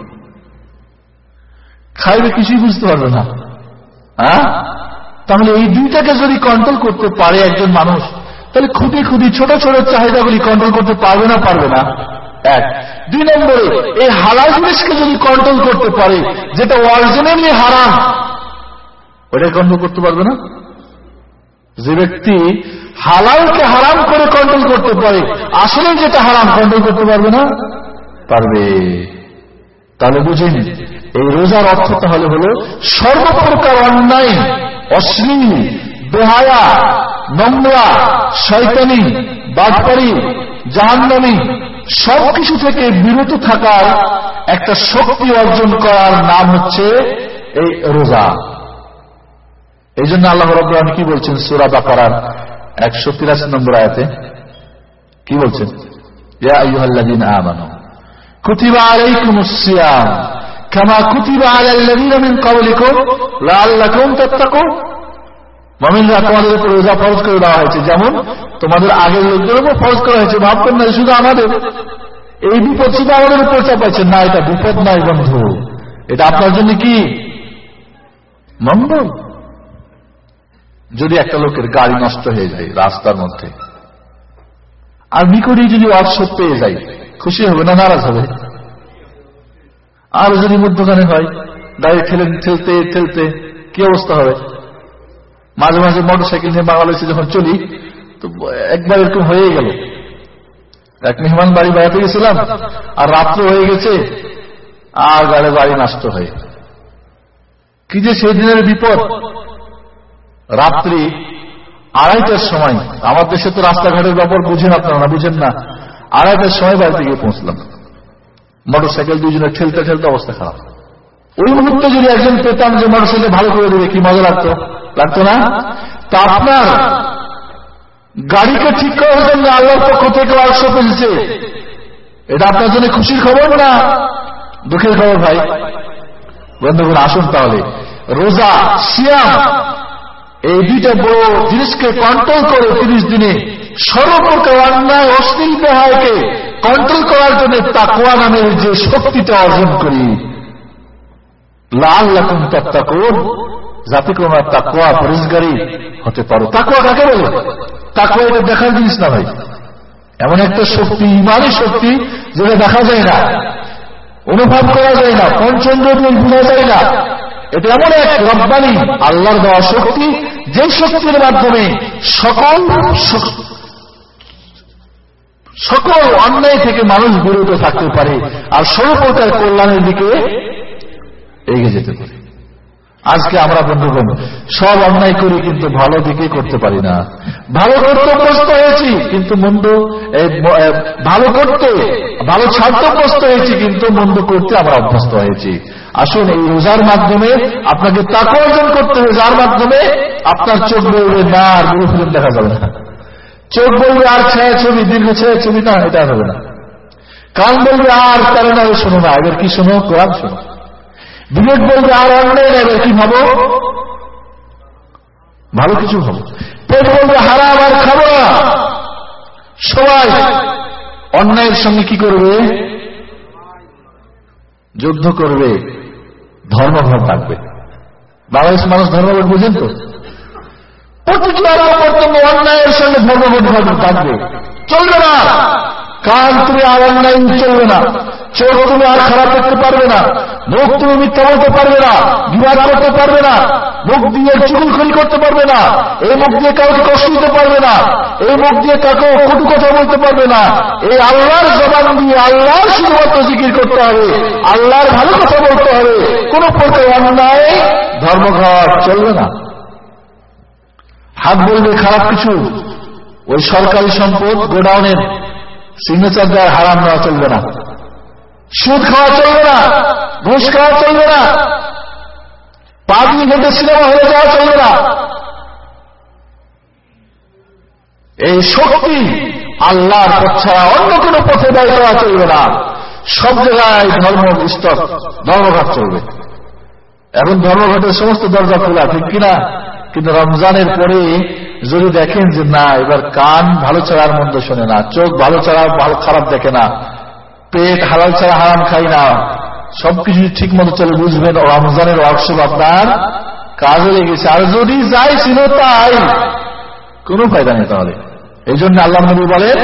Speaker 2: খাইবে, কিছুই বুঝতে পারবে না। হ্যাঁ, তাহলে এই দুইটাকে যদি কন্ট্রোল করতে পারে একজন মানুষ, তাহলে খুঁটি খুঁটি ছোট ছোট চাহিদাগুলি কন্ট্রোল করতে পারবে না? পারবে না। এক। দুই নম্বরে, এই হালাল জিনিসকে যদি কন্ট্রোল করতে পারে, যেটা অরিজিনালি হারাম, ওটা কন্ট্রোল করতে পারবে না। যে ব্যক্তি হালালকে হারাম করে কন্ট্রোল করতে পারে, আসলে যেটা হারাম কন্ট্রোল করতে পারবে না? পারবে। তাহলে বুঝেন, এই রোজার অর্থ তাহলে হল সর্বপ্রকার অন্যায়, অশ্লীল, বেহায়া, নোংরা, শয়তানি, বাটপারি, জাহান্নামী সবকিছু থেকে বিরত থাকার একটা শক্তি অর্জন করার নাম হচ্ছে এই রোজা। এই জন্য আল্লাহ রাব্বুল আলামিন কি বলছেন সূরা বাকারার একশো তিরাশি নম্বর আয়াতে? কি বলছেন? ইয়া আইয়ুহাল্লাযীনা আমানু কুতিবা আলাইকুমুস সিয়াম কামা কুতিবা আলাল লাযীনা মিন ক্বাবলিকুম লাআল্লাকুম তাত্তাকুন। মুমিনরা, তোমাদের উপর রোজা ফরজ করে দেওয়া হয়েছে যেমন তোমাদের আগের লোকদের উপর ফরজ করা হয়েছে। ভাববেন না শুধু আমাদের এই বিপদ শুধু আমাদের উপর চাপাইছে, না, এটা বিপদ নয় বন্ধু, এটা আপনার জন্য কি মঙ্গল। যদি একটা লোকের গাড়ি নষ্ট হয়ে যায় রাস্তার মধ্যে, আর নিকটেই যদি ওয়ার্কশপ পেয়ে যায়, খুশি হবে না নারাজ হবে? আর যদি মধ্যখানে হয়, গাড়ি ঠেলে ঠেলতে ঠেলতে কি অবস্থা হবে? মাঝে মাঝে মোটর সাইকেল নিয়ে বাংলাদেশে যখন চলি, তো একবার এরকম হয়ে গেল। এক মেহমান বাড়ি বেড়াতে গেছিলাম, আর রাত্র হয়ে গেছে, আর গাড়ি বাড়ি নষ্ট হয়ে কি যে সেই দিনের বিপদ। রাত্রি আড়াইটার সময়, আমার দেশে তো রাস্তাঘাটের ব্যাপার বুঝেন আপনারা, না বুঝেন না, আড়াইটার সময় বাড়িতে গিয়ে পৌঁছলাম। মোটর সাইকেল দুইজনে ঠেলতে ঠেলতে অবস্থা খারাপ। ওই মুহূর্তে যদি একজন পেতাম যে মোটর সাইকেল ভালো করে দেবে, কি মজা লাগতো, লাগতো না? তা আপনার গাড়িকে ঠিক করার জন্য আল্লাহর পক্ষ থেকে ওয়ার্কশপ এসেছে, এটা আপনার জন্য খুশির খবর না দুঃখের খবর? ভাই বন্ধুগণ, আসুন তাহলে রোজা, সিয়াম, এই দুইটা বড় জিনিসকে কন্ট্রোল করে তিরিশ দিনে সর্বপ্রকার অন্যায়, অশ্লীল, বেহায়াকে কন্ট্রোল করার জন্য তাকওয়া নামের যে শক্তিটা অর্জন করি, লাআল্লাকুম তাত্তাকুন, যাতে তোমরা তাকওয়া পরহেজগারী হতে পারো। তাকওয়া কাকে বলে? তাকওয়া এটা দেখার জিনিস না ভাই, এমন একটা শক্তি, ইমানি শক্তি যেটা দেখা যায় না, অনুভব করা যায় না, পঞ্চেন্দ্রিয় দিয়ে বোঝা যায় না। এটা এমন এক রব্বানি আল্লাহর দেওয়া শক্তি, যে শক্তির মাধ্যমে সকল সকল অন্যায় থেকে মানুষ বিরত থাকতে পারে আর সর্বপ্রকার কল্যাণের দিকে এগিয়ে যেতে পারে। আজকে আমরা বন্ধুগণ সব অন্যায় করি, কিন্তু ভালো দিকে করতে পারি না। ভালো করতে অভ্যস্ত হয়েছি, কিন্তু মন্দ ভালো করতে ভালো ছাড়তে অভ্যস্ত হয়েছি, কিন্তু মন্দ করতে আমরা অভ্যস্ত হয়েছি। আসুন এই রোজার মাধ্যমে আপনাকে তাকওয়া অর্জন করতে হবে, যার মাধ্যমে আপনার চোখ বলবে না আর গুরু ফিল্ম দেখা যাবে না, চোখ বলবে আর ছায়া ছবি, দীর্ঘ ছায়া ছবি না, এটা হবে না। কান বলবে আর তারা না শোনো না, এবার কি শোনো? কোরআন শোনো। বিবেক বলবে আর অন্যায় না, এবার কি ভাবো? ভালো কিছু ভাবো। পেট বলবে হারাম আর খাবো না। সবাই অন্যায়ের সঙ্গে কি করবে? যুদ্ধ করবে, ধর্মঘট ডাকবে। বাংলাদেশ মানুষ ধর্মঘট বুঝেন তো? প্রতিটি অপরতম অন্যায়ের সঙ্গে ধর্মঘট ডাকবে। চলবে না, কান তুমি আর অন্যায় চলবে না, চোখ তুমি আর খারাপ করতে পারবে না, মুখ তুমি মিথ্যা বলতে পারবে না, বিবাদ করতে পারবে না, মুখ দিয়ে চুগলখড়ি করতে পারবে না, এই মুখ দিয়ে কাউকে কষ্ট দিতে পারবে না, এই মুখ দিয়ে কাউকে কটু কথা বলতে পারবে না। এই আল্লাহর জবান দিয়ে আল্লাহর শুধুমাত্র জিকির করতে হবে, আল্লাহর ভালো কথা বলতে হবে। কোন প্রকার অন্যায় ধর্মঘট চলবে না। হাত বলবে খারাপ কিছু, ওই সরকারি সম্পদ গোডাউনের সিগনেচার দেওয়ার হারাম নেওয়া চলবে না, সুদ খাওয়া চলবে না, ঘুষ খাওয়া চলবে না, পাঁচ ঘন্টা সিনেমা হয়ে যাওয়া চলবে না। এই শক্তি আল্লাহর পথ ছাড়া অন্য কোন পথে ব্যয় করা চলবে না। সব জায়গায় ধর্ম স্তর ধর্মঘট চলবে। এখন ধর্মঘটের সমস্ত দরজা খোলা, ঠিক কিনা? কিন্তু রমজানের পরে যদি দেখেন যে না, এবার কান ভালো ছাড়ার মন্দ শোনে না, চোখ ভালো ছাড়া ভালো খারাপ দেখে না, পেট হালাল ছাড়া হারাম খাই না, সবকিছু ঠিক মতো চলে, বুঝবেন রমজানের ওয়ার্কশপ আপনার কাজে লেগেছে। আর যদি যাই ছিল তাই, কোনো ফায়দা নেই। তাহলে এই জন্য আল্লাহ নবী বলেন,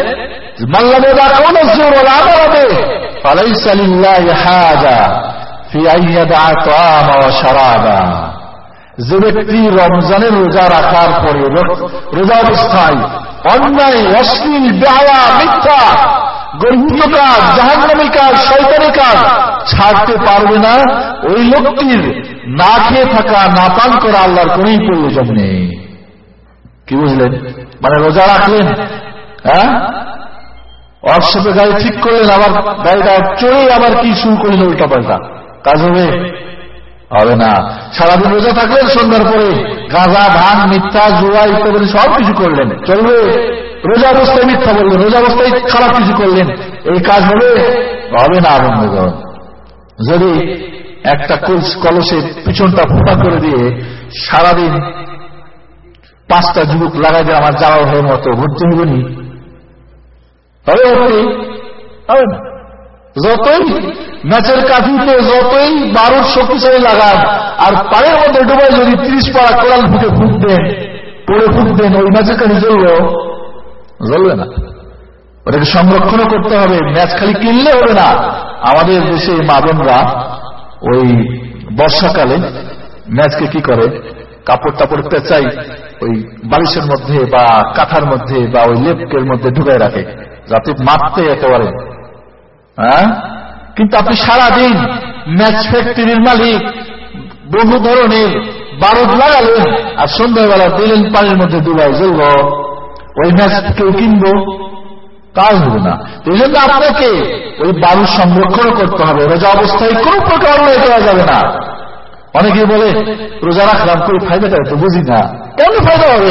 Speaker 2: যে ব্যক্তি রমজানের রোজা রাখার পরে রোজা অবস্থায় অন্যায়, অশ্লীল, বেহায়া, মিথ্যা, গর্হিত কাজ, জাহান্নামী কাজ, শয়তানি কাজ ছাড়তে পারবে না, ওই লোকটির না খেয়ে থাকা, না পান করা আল্লাহর কোনই প্রয়োজন নেই। কি বুঝলেন? মানে রোজা রাখলেন, হ্যাঁ, ওয়ার্কশপে গাড়ি ঠিক করলেন, আবার গাড়িটা চড়ে আবার কি শুরু করলেন উল্টা পাল্টা, কাজ হবে? হবে না। সারাদিন রোজা থাকলেন, সন্ধ্যার পরে গাঁজা, ভাঙ, মিথ্যা, জুয়া ইত্যাদি সব কিছু করলেন, চলবে? রোজা অবস্থায় মিথ্যা বললেন, রোজা অবস্থায় খারাপ কিছু করলেন, এই কাজ হবে? হবে না। বন্ধুগণ, যদি একটা কলসে পিছনটা ফোঁটা করে দিয়ে সারাদিন পাঁচটা যুবক লাগাই দিয়ে আমার যাওয়া হওয়ার মতো ঘুরতে হবে নি? হবে? হবে না। যতই ম্যাচের কাঠিতে যতই বারুদ শক্তিশালী লাগান, আর পায়ের মধ্যে ডুবাই যদি ত্রিশ পাড়া কোড়াল ফুটে ফুট দেন, পড়ে ফুট দেন, ওই ম্যাচের কাঠি জ্বলল? জ্বলবে না। ওটাকে সংরক্ষণও করতে হবে। ম্যাচ খালি কিনলে হবে না। আমাদের দেশে মা বোনরা ওই বর্ষাকালে ম্যাচকে কি করে, কাপড় টাপড় পেঁচাই ওই বালিশের মধ্যে বা কাঁথার মধ্যে বা ওই লেপকের মধ্যে ঢুকাই রাখে, যাতে মারতে একেবারে। হ্যাঁ, কিন্তু আপনি সারাদিন ম্যাচ ফ্যাক্টরির মালিক বহু ধরনের বারুদ লাগালেন, আর সন্ধ্যাবেলা দিলেন পানির মধ্যে ডুবাই, জ্বলল, ওই ম্যাচ কেউ কিনবো? কাজ হবে না। এই জন্য আপনাকে ওই বারুদ সংরক্ষণ করতে হবে। রোজা অবস্থায় কোন প্রকার অন্যায় করা যাবে না। অনেকেই বলে রোজা রাখলাম, করে ফায়দাটা তো বুঝি না। কেন ফায়দা হবে?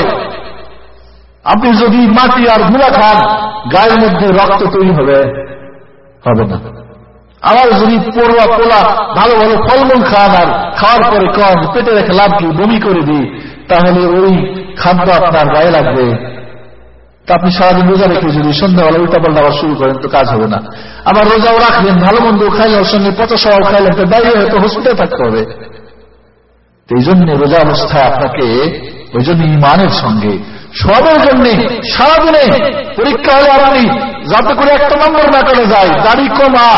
Speaker 2: আপনি যদি মাটি আর ধুলা খান, গায়ের মধ্যে রক্ত তৈরি হবে? হবে না। আবার যদি পড়ুয়া পোলা ভালো ভালো ফলমূল খান, আর খাওয়ার পরে কম পেটে রেখে লাভ কি, বমি করে দিই, তাহলে ওই খাদ্য আপনার গায়ে লাগবে। তা আপনি সারাদিন রোজা রেখে যদি সন্ধ্যাবেলা উল্টা পাল্টা আবার শুরু করেন, তো কাজ হবে না। আবার রোজাও রাখলেন, ভালো মন্দ খাইলেন, ওর সঙ্গে পচা সহ খাইলেন, তো বাইরে হয়তো হসপিটালে থাকতে হবে। এই জন্য রোজা অবস্থায় আপনাকে ওই জন্য ইমানের সঙ্গে সবের জন্য সারাদিনে পরীক্ষা হলে আপনি যাতে করে একটা নম্বর না করে যায়, দাড়ি কমা,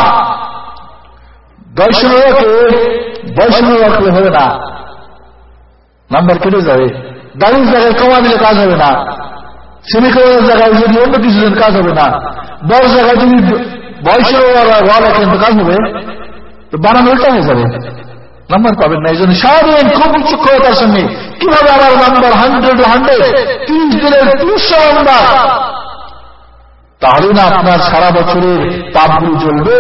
Speaker 2: বয়সের বয়সের রাখলে হবে না, নাম্বার কেটে যাবে। দাড়ির জায়গায় কমা দিলে কাজ হবে না। সেমিকোনের জায়গায় যদি অন্য কিছু কাজ হবে না। বড় জায়গায় যদি বয়সের রাখেন তো কাজ হবে, তো বানানো উল্টা হয়ে যাবে, নাম্বার পাবেন না। এই জন্য সারাদিন খুব সূক্ষ্মতার সঙ্গে কিভাবে আমার নাম্বার হান্ড্রেড হান্ড্রেড তিরিশ দিনের তিনশো নাম্বার, তাহলে না আপনার সারা বছরের পাপগুলো চলবে।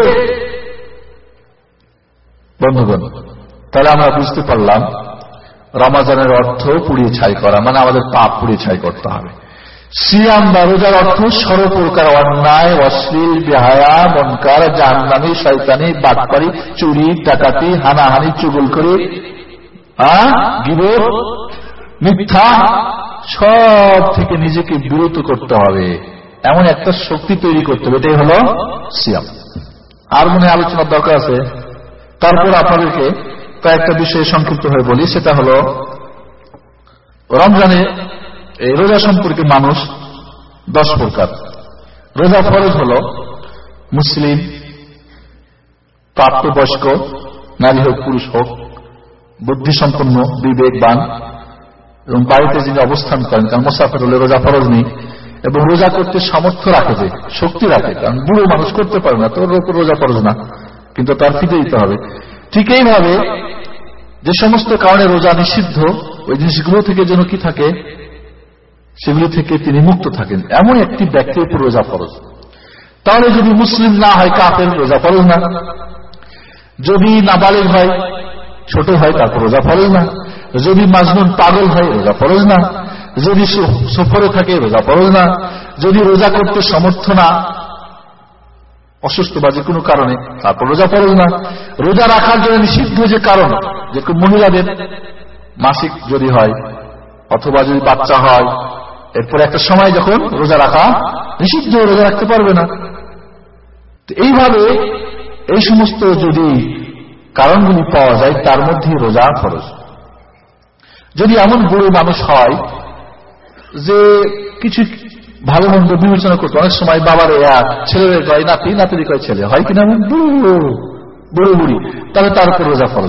Speaker 2: বন্ধুগণ, তাহলে আমরা বুঝতে পারলাম রমাজানের অর্থ পুড়িয়ে ছাই করা, মানে আমাদের পাপ পুড়িয়ে ছাই করতে হবে। সিয়াম বা রোজার অর্থ সর্বপ্রকার অন্যায়, অশ্লীল, বেহায়া, মনকার, জাহান্নামী, শয়তানি, বাটপারি, চুরি, ডাকাতি, হানাহানি, চুগলখড়ি, গীবত, মিথ্যা, সব থেকে নিজেকে বিরত করতে হবে। এমন একটা শক্তি তৈরি করতে হবে। এটাই হলো সিয়াম। আর মনে আলোচনার দরকার আছে। তারপর আপনাদেরকে কয়েকটা বিষয়ে সংক্ষিপ্ত হয়ে বলি। সেটা হলো রমজানে এই রোজা সম্পর্কে মানুষ দশ প্রকার। রোজা ফরজ হল মুসলিম, প্রাপ্তবয়স্ক, নারী হোক পুরুষ হোক, বুদ্ধিসম্পন্ন, বিবেকবান এবং বাড়িতে যিনি অবস্থান করেন, কারণ মুসাফির হলে রোজা ফরজ নেই, এবং রোজা করতে সামর্থ্য রাখে, যে শক্তি রাখে, কারণ বুড়ো মানুষ করতে পারে না, তো রোজা ফরজ না, কিন্তু তার ফিরে দিতে হবে। ঠিক এইভাবে যে সমস্ত কারণে রোজা নিষিদ্ধ, ওই জিনিসগুলো থেকে যেন কি থাকে, সেগুলো থেকে তিনি মুক্ত থাকেন, এমন একটি ব্যক্তির উপর রোজা ফরজ। তাহলে যদি মুসলিম না হয়, কাফের, রোজা ফরজ না। যদি নাবালিগ হয়, ছোট হয়, তারপর রোজা ফরজ না। যদি মাজনুন পাগল হয়, রোজা ফরজ না। যদি সফরে থাকে, রোজা ফরজ না। যদি রোজা করতে সমর্থ না, অসুস্থ বা যে কোনো কারণে, তারপর রোজা ফরজ না। রোজা রাখার জন্য নিষিদ্ধ যে কারণ, যেরকম মহিলাদের মাসিক যদি হয়, অথবা যদি বাচ্চা হয়, এরপরে একটা সময় যখন রোজা রাখা নিষিদ্ধ, রোজা রাখতে পারবে না। এইভাবে এই সমস্ত যদি কারণগুলি পাওয়া যায়, তার মধ্যে রোজা ফরজ। যদি এমন বুড়ো মানুষ হয় যে কিছু ভালো মন্দ বিবেচনা করতে, অনেক সময় বাবার ছেলের কয় নাতি, নাতির কয় ছেলে, হয় কিনা বুড়ো বুড়ো বুড়ি, তাহলে তার উপর রোজা ফরজ না।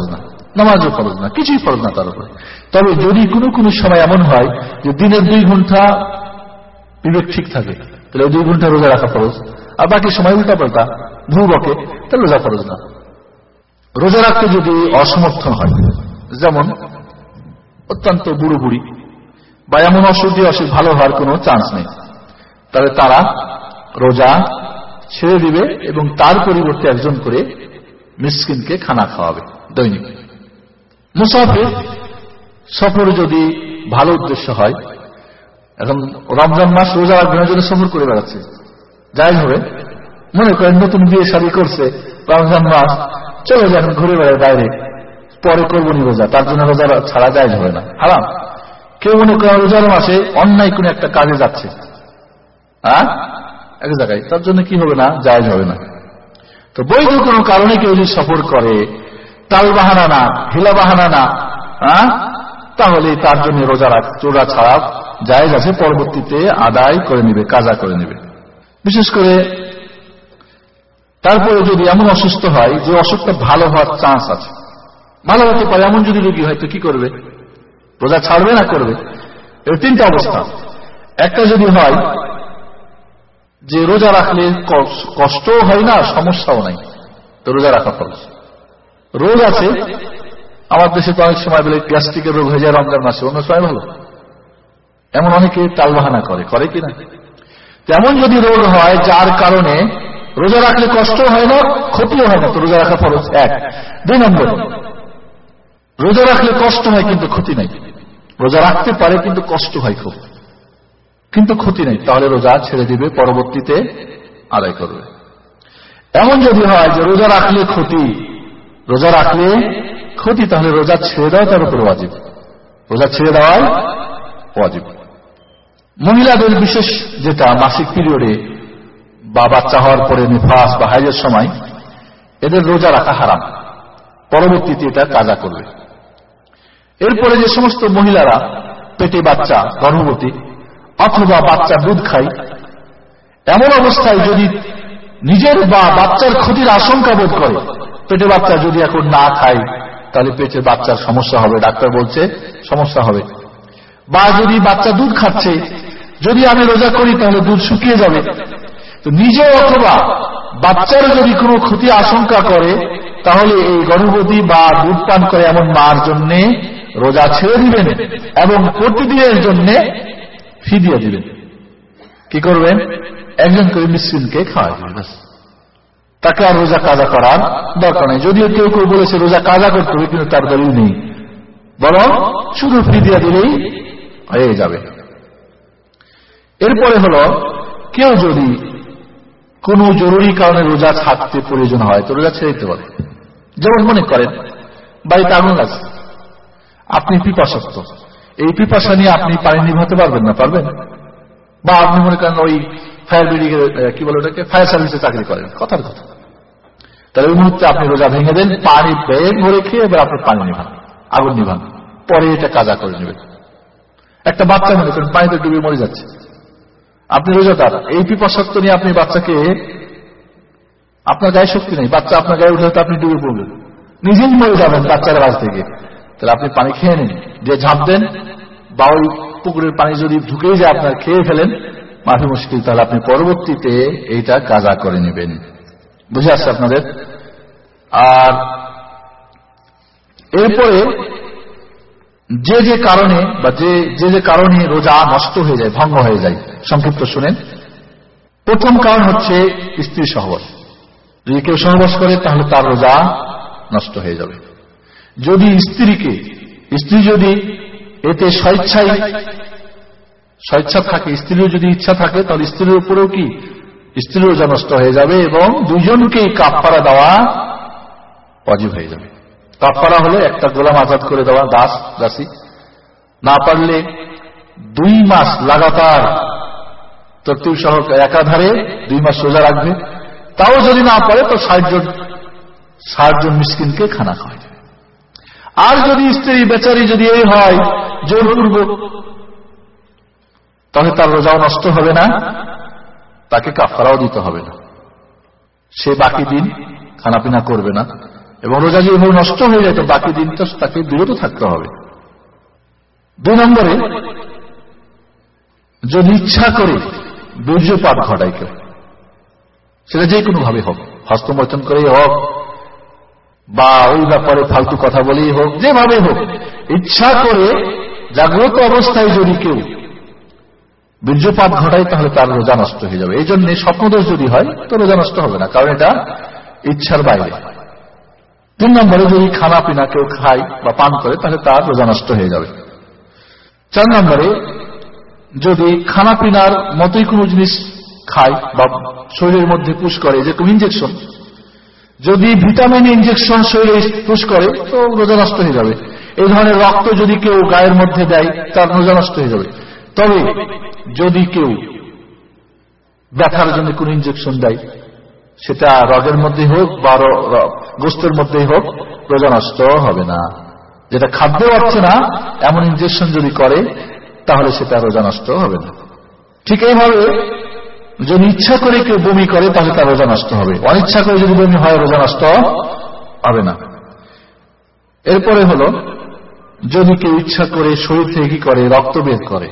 Speaker 2: নামাজও ফরজ না, কিছুই ফরজ না তার উপরে। তবে যদি কোনো কোনো সময় এমন হয় যে দিনের দুই ঘন্টা বিবেক ঠিক থাকে, তাহলে ওই দুই ঘন্টা রোজা রাখা ফরজ, আর বাকি সময় উল্টা পাল্টা ভূ বকে, তাহলে রোজা ফরজ না। রোজা রাখতে যদি অসমর্থন হয়, যেমন অত্যন্ত বুড়ো বুড়ি বা এমন অসুখ দিয়ে অসুখ ভালো হওয়ার কোনো চান্স নেই, তাহলে তারা রোজা ছেড়ে দিবে এবং তার পরিবর্তে একজন করে মিসকিনকে খানা খাওয়াবে দৈনিক। মুসাফির সফর যদি ভালো উদ্দেশ্য হয়, এখন রমজান মাস রোজা রাখবার জন্য সফর করে বেড়াচ্ছে, যাই হবে, মনে করেন নতুন বিয়ে শাদী করছে, রমজান মাস চলে যান ঘুরে বেড়ায় বাইরে, পরে করবনি রোজা, তার জন্য রোজা ছাড়া যায় হবে না, হারাম। কেউ মনে করেন রোজার মাসে অন্যায় কোন একটা কাজে যাচ্ছে হ্যাঁ এক জায়গায়, তার জন্য কি হবে না, জায়েজ হবে না। তো বৈধ কোনো কারণে কেউ যদি সফর করে, টাল বাহানা না, হিলা বাহানা না, হ্যাঁ তাহলে তার জন্য রোজা রাখ রোজা ছাড়া জায়েজ আছে, পরবর্তীতে আদায় করে নেবে, কাজা করে নেবে। বিশেষ করে তারপরে যদি এমন অসুস্থ হয় যে অসুখটা ভালো হওয়ার চান্স আছে, ভালো হতে পারে, এমন যদি রোগী হয় তো কি করবে, রোজা ছাড়বে না করবে? এর তিনটা অবস্থা। একটা যদি হয় যে রোজা রাখলে কষ্টও হয় না, সমস্যাও নাই, তো রোজা রাখা ফরজ। রোগ আছে, আমার দেশে তো অনেক সময় বলে গ্যাস্ট্রিকের রোগ হয়ে যায় রমজান মাসে, অন্য সময় ভালো, এমন অনেকে টালবাহানা করে, করে কিনা? তেমন যদি রোগ হয় যার কারণে রোজা রাখলে কষ্ট হয় না, ক্ষতিও হয় না, তো রোজা রাখা ফরজ এক। দুই নম্বর, রোজা রাখলে কষ্ট হয় কিন্তু ক্ষতি নাই, রোজা রাখতে পারে কিন্তু কষ্ট হয় খুব, কিন্তু ক্ষতি নেই, তাহলে রোজা ছেড়ে দিবে, পরবর্তীতে আদায় করবে। এমন যদি হয় যে রোজা রাখলে ক্ষতি, রোজা রাখলে ক্ষতি, তাহলে রোজা ছেড়ে দেওয়া তার উপর ওয়াজিব, রোজা ছেড়ে দেওয়াই ওয়াজিব। মহিলাদের বিশেষ যেটা মাসিক পিরিয়ডে বা বাচ্চা হওয়ার পরে নিফাস বা হাইজের সময় এদের রোজা রাখা হারাম, পরবর্তীতে এটা কাজা করবে। এরপরে যে সমস্ত মহিলারা পেটে বাচ্চা, গর্ভবতী অথবা বাচ্চা দুধ খায়, এমন অবস্থায় যদি নিজের বা বাচ্চার ক্ষতির আশঙ্কা বোধ করে, পেটে বাচ্চা যদি এখন না খায় তাহলে পেটের বাচ্চার সমস্যা হবে, ডাক্তার বলছে সমস্যা হবে, বা যদি বাচ্চা দুধ খাচ্ছে, যদি আমি রোজা করি তাহলে দুধ শুকিয়ে যাবে, তো নিজে অথবা বাচ্চার যদি কোনো ক্ষতি আশঙ্কা করে, তাহলে এই গর্ভবতী বা দুধ পান করে এমন মার জন্য রোজা ছেড়ে দিবেন এবং প্রতিদিনের জন্য ফিদিয়া দিবেন। কি করবেন? একজন করে মিসকিনকে খাওয়া দিবেন, তাকে আর রোজা কাজা করার দরকার নেই। যদিও কেউ কেউ বলেছে রোজা কাজা করতে হবে, কিন্তু তার দলিল নেই, বরং শুধু ফিদিয়া দিলেই হয়ে যাবে। এরপরে হল, কেউ যদি কোনো জরুরি কারণে রোজা ছাড়তে প্রয়োজন হয় তো রোজা ছেড়ে দিতে পারে। যেমন মনে করেন বাড়িতে আগুন লাগছে, আপনি পিপাসার্থ, এই পিপাসা নিয়ে আপনি পানি নিভাতে পারবেন না, পারবেন? বা আপনি মনে করেন ওই ফায়ার ব্রিগেড, কি বলে ওটাকে, ফায়ার সার্ভিসে চাকরি করেন, কথার কথা, তাহলে ওই মুহূর্তে আপনি রোজা ভেঙে দেন, পানি ব্যাগ ভরে খেয়ে এবার আপনি পানি নিভান, আগুন নিভান, পরে এটা কাজা করে নেবেন। একটা বাচ্চা মনে করেন পানিতে ডুবে মরে যাচ্ছে, আপনি রোজাদার, এই পিপাসার্থ নিয়ে আপনি বাচ্চাকে, আপনার গায়ে শক্তি নেই, বাচ্চা আপনার গায়ে উঠে আপনি ডুবে পড়বেন, নিজেই মরে যাবেন বাচ্চার কাছ থেকে, তাহলে আপনি পানি খেয়ে নিন, যে ঝাঁপ দেন, বা ওই পুকুরের পানি যদি ঢুকেই যায় আপনার খেয়ে ফেলেন, মাফি মুশকিল, তাহলে আপনি পরবর্তীতে এইটা কাজা করে নেবেন। বুঝে আসছে আপনাদের? আর এরপরে যে যে কারণে বা যে যে যে কারণে রোজা নষ্ট হয়ে যায়, ভঙ্গ হয়ে যায়, সংক্ষিপ্ত শুনেন। প্রথম কারণ হচ্ছে স্ত্রী সহবাস। যদি কেউ সহবাস করে তাহলে তার রোজা নষ্ট হয়ে যাবে। যদি স্ত্রীকে স্ত্রী যদি এতে স্বেচ্ছায় স্বেচ্ছা থাকে, স্ত্রীর যদি ইচ্ছা থাকে, তাহলে স্ত্রীর উপরেও কি স্ত্রীর রোজা নষ্ট হয়ে যাবে এবং দুজনকেই কাফারা দেওয়া ওয়াজিব হয়ে যাবে। কাফারা হলো একটা গোলাম আজাদ করে দেওয়া, দাস দাসী। না পারলে দুই মাস লাগাতার তরতিব সহ একাধারে দুই মাস রোজা রাখবে। তাও যদি না পারে তো ষাট জন ষাট জন মিসকিনকে খানা খাওয়াই দেবে। আর যদি স্ত্রী বেচারি যদি এই হয় জোরপূর্বক, তাহলে তার রোজাও নষ্ট হবে না, তাকে কাফারাও দিতে হবে না, সে বাকি দিন খানাপিনা করবে না, এবং রোজা যেভাবে নষ্ট হয়ে যায় তো বাকি দিনটা তাকে বিরত থাকতে হবে। দুই নম্বরে, যদি ইচ্ছা করে বীর্যপাত ঘটায় কেউ, সেটা যে কোনো ভাবে হোক, হস্তমৈথুন করেই হোক বা ওই ব্যাপারে ফালতু কথা বলেই হোক, যেভাবে হোক, ইচ্ছা করে জাগ্রত অবস্থায় যদি কেউ বীর্যপাত ঘটায় তাহলে তার রোজা নষ্ট হয়ে যাবে। এই জন্য স্বপ্নদোষ যদি হয় তো রোজা নষ্ট হবে না, কারণ এটা ইচ্ছার বাইরে। তিন নম্বরে, যদি খানা পিনা কেউ খায় বা পান করে তাহলে তার রোজা নষ্ট হয়ে যাবে। চার নম্বরে, যদি খানা পিনার মতোই কোনো জিনিস খায় বা শরীরের মধ্যে পুশ করে, যে কোনো ইঞ্জেকশন, যদি ভিটামিন ইঞ্জেকশন শরীরে পুশ করে তো রোজা নষ্ট হয়ে যাবে। এই ধরনের রক্ত যদি কেউ গায়ের মধ্যে দেয় তার রোজা নষ্ট হয়ে যাবে। তবে যদি কেউ ব্যথার জন্য কোন ইঞ্জেকশন দেয়, সেটা রগের মধ্যে হোক বা গোস্তের মধ্যেই হোক, রোজা নষ্ট হবে না। যেটা খাদ্য পাচ্ছে না এমন ইঞ্জেকশন যদি করে তাহলে সেটা রোজা নষ্ট হবে না। ঠিক এইভাবে যদি ইচ্ছা করে কেউ বমি করে তাহলে তার রোজা নষ্ট হবে, অনিচ্ছা করে যদি বমি হয় রোজা নষ্ট হবে না। এরপরে হলো, যদি কেউ ইচ্ছা করে শরীর থেকে কি করে রক্ত বের করে,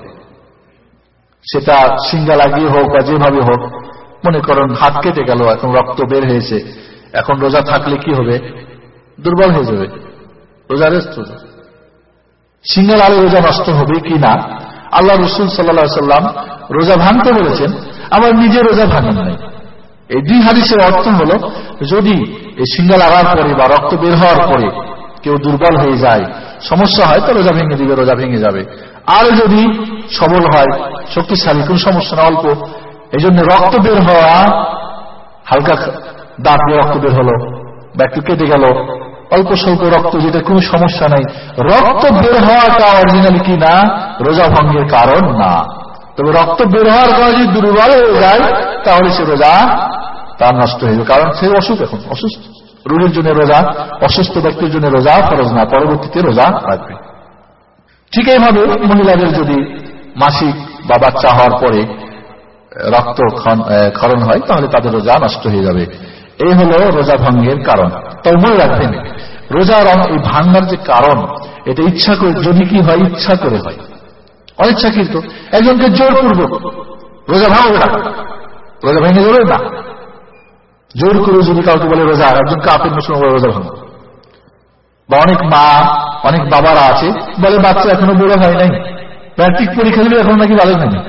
Speaker 2: সেটা সিঙ্গা লাগিয়ে হোক বা যেভাবে হোক, মনে করেন হাত কেটে গেল, এখন রক্ত বের হয়েছে, এখন রোজা থাকলে কি হবে? দুর্বল হয়ে যাবে, রোজা রেস্ট হবে। সিঙ্গা লালে রোজা নষ্ট হবে কি না, আল্লাহ রসুল সাল্লাল্লাহু সাল্লাম রোজা ভাঙতে বলেছেন, আবার নিজে রোজা ভাঙেন নাই। এই দুই হাদিসের অর্থ হল, যদি এই সিঙ্গা লাগার পরে বা রক্ত বের হওয়ার পরে কেউ দুর্বল হয়ে যায়, সমস্যা হয়, তো রোজা ভেঙে দিবে, রোজা ভেঙে যাবে। আর যদি সবল হয়, শক্তিশালী, কোন সমস্যা না, অল্প, এই জন্য রক্ত বের হওয়া, হালকা দাঁত দিয়ে রক্ত বের হলো বা একটু কেটে গেল, অল্প স্বল্প রক্ত, যেটা কোনো সমস্যা নাই, রক্ত বের হওয়াটা অরিজিনালি কি না রোজা ভঙ্গের কারণ না। তবে রক্ত বের হওয়ার পর যদি দুর্বল হয়ে যায় তাহলে সে রোজা তার নষ্ট হয়ে যাবে, কারণ সে অসুখ, এখন অসুস্থ। রোগীর জন্য রোজা, অসুস্থ ব্যক্তির জন্য রোজা ফরজ না, পরবর্তীতে রোজা রাখবে। ঠিক এইভাবে মহিলাদের যদি মাসিক বা বাচ্চা হওয়ার পরে রক্ত ক্ষরণ হয় তাহলে তাদের রোজা নষ্ট হয়ে যাবে। এই হলো রোজা ভঙ্গের কারণ। তবে মনে রাখবেন, রোজার এই ভাঙ্গার যে কারণ, এটা ইচ্ছা করে, যদি কি হয় ইচ্ছা করে হয়, অনিচ্ছাকৃত একজনকে জোরপূর্বক রোজা ভাঙবে না, রোজা ভেঙে যাবে না। জোর করে যদি কাউকে বলে রোজা, একজন কাফের মুসলমান রোজা ভাঙবে, বা অনেক মা অনেক বাবারা আছে বলে বাচ্চা এখনো বড় হয় নাই, ম্যাট্রিক পরীক্ষা দিলে এখন নাকি ভালো হয়নি।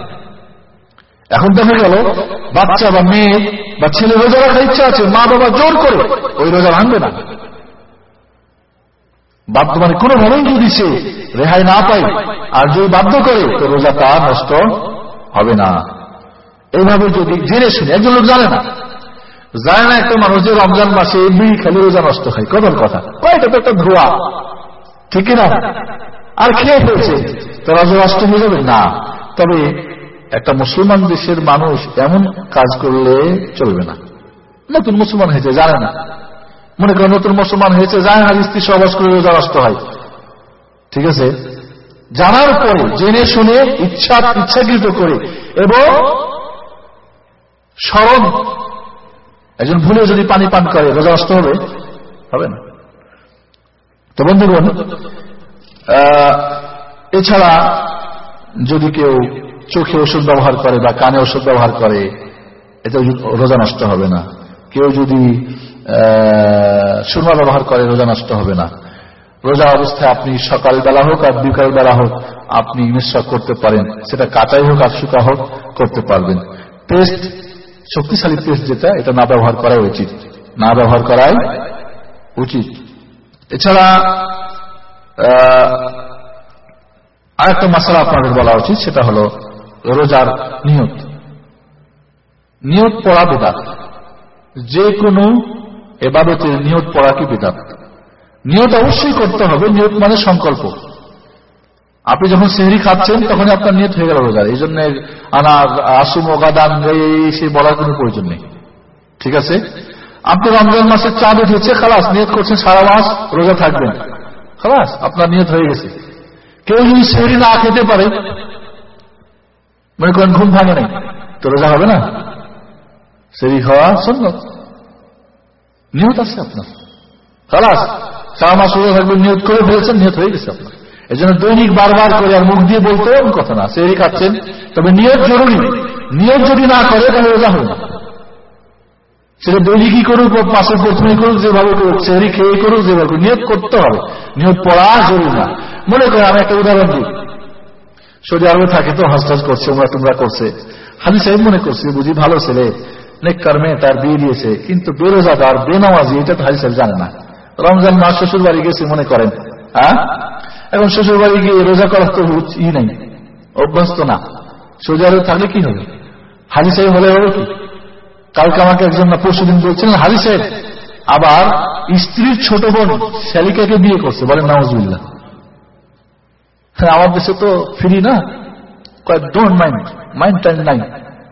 Speaker 2: এখন দেখা গেল বাচ্চা বা মেয়ে বা ছেলে রোজা রাখার ইচ্ছা আছে, মা বাবা জোর করে, ওই রোজা ভাঙবে না। বাধ্য মানে কোনোভাবেই যদি সে রেহাই না পায় আর যদি বাধ্য করে তো রোজা তার নষ্ট হবে না। এইভাবে যদি জেনে শুনে, একজন লোক জানে না, জানে না একটা মানুষ যে রমজান মাসে বিড়ি খালি রোজা নষ্ট হয়, কদর কথা, কয়টা তো একটা ধোয়া, ঠিক না, আর খেয়ে ফেলছে, তো রোজা নষ্ট হয়ে যাবে না। তবে একটা মুসলমান দেশের মানুষ এমন কাজ করলে চলবে না। নতুন মুসলমান হয়েছে, জানে না, মনে করেন নতুন মুসলমান হয়েছে, জানে না স্ত্রী সহবাস করে রোজা নষ্ট হয়, ঠিক আছে, জানার পরে জেনে শুনে ইচ্ছা ইচ্ছাকৃত করে এবং স্মরণ, একজন ভুলে যদি পানি পান করে রোজা নষ্ট হবে? হবে না। তো বন্ধুগণ, এছাড়া যদি কেউ চোখে ওষুধ ব্যবহার করে বা কানে ওষুধ ব্যবহার করে, এতে রোজা নষ্ট হবে না। কেউ যদি সুরমা ব্যবহার করে রোজা নষ্ট হবে না। রোজা অবস্থায় আপনি সকালবেলা হোক আর বিকাল বেলা হোক আপনি মিশ্রক করতে পারেন, সেটা কাঁচাই হোক আর শুকা হোক করতে পারবেন। পেস্ট, শক্তিশালী পেস্ট যেটা, এটা না ব্যবহার করাই উচিত, না ব্যবহার করাই উচিত। এছাড়া আরেকটা মাসলা আপনাদের বলা উচিত, সেটা হলো রোজার নিয়ত। নিয়ত পড়া বিদআত, যে কোনো ইবাদতের নিয়ত পড়া কি বিদআত? নিয়ত অবশ্যই করতে হবে। নিয়ত মানে সংকল্প। আপনি যখন সেহরি খাচ্ছেন তখন আপনার নিয়ত হয়ে গেল রোজার, এই জন্য আনা আসুম ও গাদান সে বলার কোনো প্রয়োজন নেই, ঠিক আছে। আপনি রমজান মাসের চাঁদ উঠেছে, খালাস নিয়ত করছেন সারা মাস রোজা থাকবেন, খালাস আপনার নিয়ত হয়ে গেছে। কেউ যদি সেহরি না খেতে পারে, মনে করেন ঘুম ভাঙে নাই, তো রোজা হবে না। সেহরি খাওয়া সুন্নাত, নিয়ত আছে আপনার, খালাস, সারা মাস রোজা থাকবে, নিয়ত করে ফেলেছেন, নিয়ত হয়ে গেছে আপনার। এই জন্য দৈনিক বারবার করে আর মুখ দিয়ে বলতে এমন কথা না। সেহরি খাচ্ছেন, তবে নিয়ত জরুরি। নিয়ত যদি না করে তাহলে রোজা হবে না। সেটা দৈনিকই করুক, মাসের প্রথমেই করুক, যেভাবে করুক, সেহরি খেয়ে করুক, যেভাবে করুক, নিয়ত করতে হবে। নিয়ত পড়া জরুরি না। মনে করে আমি একটা উদাহরণ দিই, সৌদি আরবে থাকে তো, হজ টজ করছে, উমরা টুমরা করছে। হাজি সাহেব মনে করছে বুঝি ভালো ছেলে, নেককার মেয়ে, তার বিয়ে দিয়েছে, কিন্তু বেরোজাদার, বেনামাজি, এটা তো হাজি সাহেব জানে না। রমজান মাস শ্বশুর বাড়ি গেছে মনে করেন, হ্যাঁ, এখন শ্বশুর বাড়ি গিয়ে রোজা করার তো ই নেই, অভ্যস্ত না। সৌদি আরবে থাকলে কি হবে? হাজি সাহেব হলে হবে কি? কালকে আমাকে একজন না পরশুদিন বলছিলেন, হাজি সাহেব আবার স্ত্রীর ছোট বোন শালিকাকে বিয়ে করছে, বলেন নাউজুবিল্লাহ। হ্যাঁ, আমার দেশে তো ফ্রি না, ডোন্ট মাইন্ড, মাইন্ড টাইম নাই।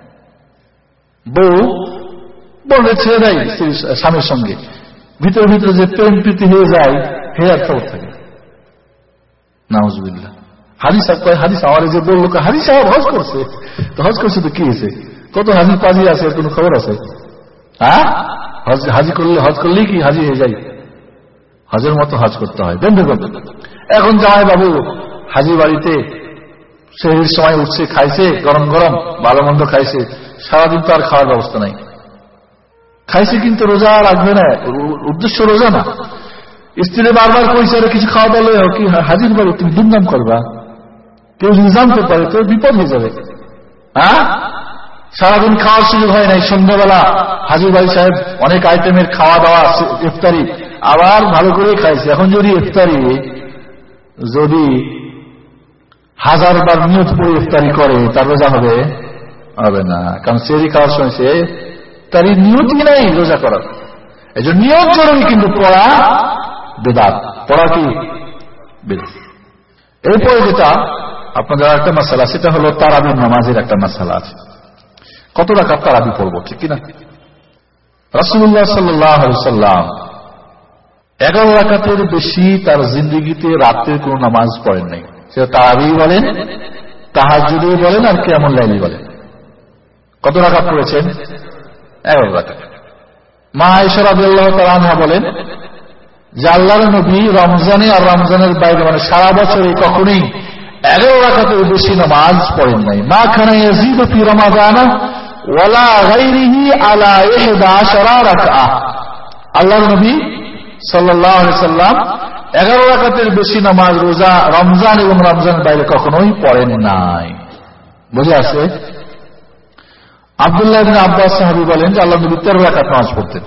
Speaker 2: বউ বলে ছেড়ে দেয় স্বামীর সঙ্গে, ভিতরে ভিতরে যে প্রেম প্রীতি হয়ে যায়, হেয়ার খবর থাকে। নাউজুবিল্লাহ। হাজি সাহেব কয়, হাজি সাহেব যে বললো হাজি সাহেব হজ করছে, তো হজ করছে তো কি হয়েছে? কত হাজি পাজি আছে, এর কোন খবর আছে? হ্যাঁ, হাজি করলে, হজ করলেই কি হাজি হয়ে যায়? হজের মতো হজ করতে হয়। বন্ধুগণ, এখন জামাই বাবু হাজি বাড়িতে সেহরির সময় উঠছে, খাইছে গরম গরম ভালো মন্দ খাইছে, সারাদিন তো আর খাওয়ার ব্যবস্থা নাই। খাইছে কিন্তু রোজা রাখবে না, উদ্দেশ্য রোজা না। স্ত্রী বারবার কইছে কিছু খাওয়া দাওয়া লয়ে কি হাজির বাড়ি তুমি দুর্নাম করবা, কেউ যদি জানতে পারে তো বিপদ হয়ে যাবে। হ্যাঁ, সারাদিন খাওয়ার সুযোগ হয় নাই, সন্ধ্যাবেলা হাজির বাড়ি সাহেব অনেক আইটেমের খাওয়া দাওয়া, ইফতারি আবার ভালো করে খাইছে। এখন যদি ইফতারি যদি হাজার বার নিয়ত করে ইফতারি করে, তার রোজা হবে? হবে না, কারণ সেহরি খাওয়ার সময় সে তার নিয়তই নাই রোজা করার। এই জন্য নিয়ত জরুরি, কিন্তু পড়া বেদাত। পড়া কি বেদাত। এরপরে যেটা আপনাদের একটা মাসালা, সেটা হলো তারাবির নামাজের একটা মাসালা আছে। কত রাকাত তারাবি পড়বো, ঠিক কিনা? রাসূলুল্লাহ সাল্লাল্লাহু আলাইহি সাল্লাম এগারো রাকাতের বেশি তার জিন্দেগিতে রাতের কোন নামাজ পড়েন নাই। সেটা তারাবি বলেন, তাহাজ্জুদই বলেন, আর কিয়ামুল লাইলি বলেন। কত রাকাত পড়েছেন? এগারো রাকাত। মা আয়েশা রাদিয়াল্লাহু তাআলা আনহা বলেন যে আল্লাহর নবী রমজানে আর রমজানের বাইরে, মানে সারা বছরে কখনোই এগারো রাকাতের বেশি নামাজ পড়েন নাই। মা কানা ইয়াজিদু ফি রমাদানা ওয়ালা গায়রিহি আলা ইহদা আশারা রাকআহ। আল্লাহর নবী সাল্লাল্লাহু আলাইহি সাল্লাম এগারো রাকাতের বেশি নামাজ রোজা রমজান এবং রমজানের বাইরে কখনোই পড়েন নাই। বুঝে আসে? আব্দুল্লাহ ইবনে আব্বাস সাহাবী বলেন যে আল্লাহর নবী তেরো রাকাত নামাজ পড়তেন।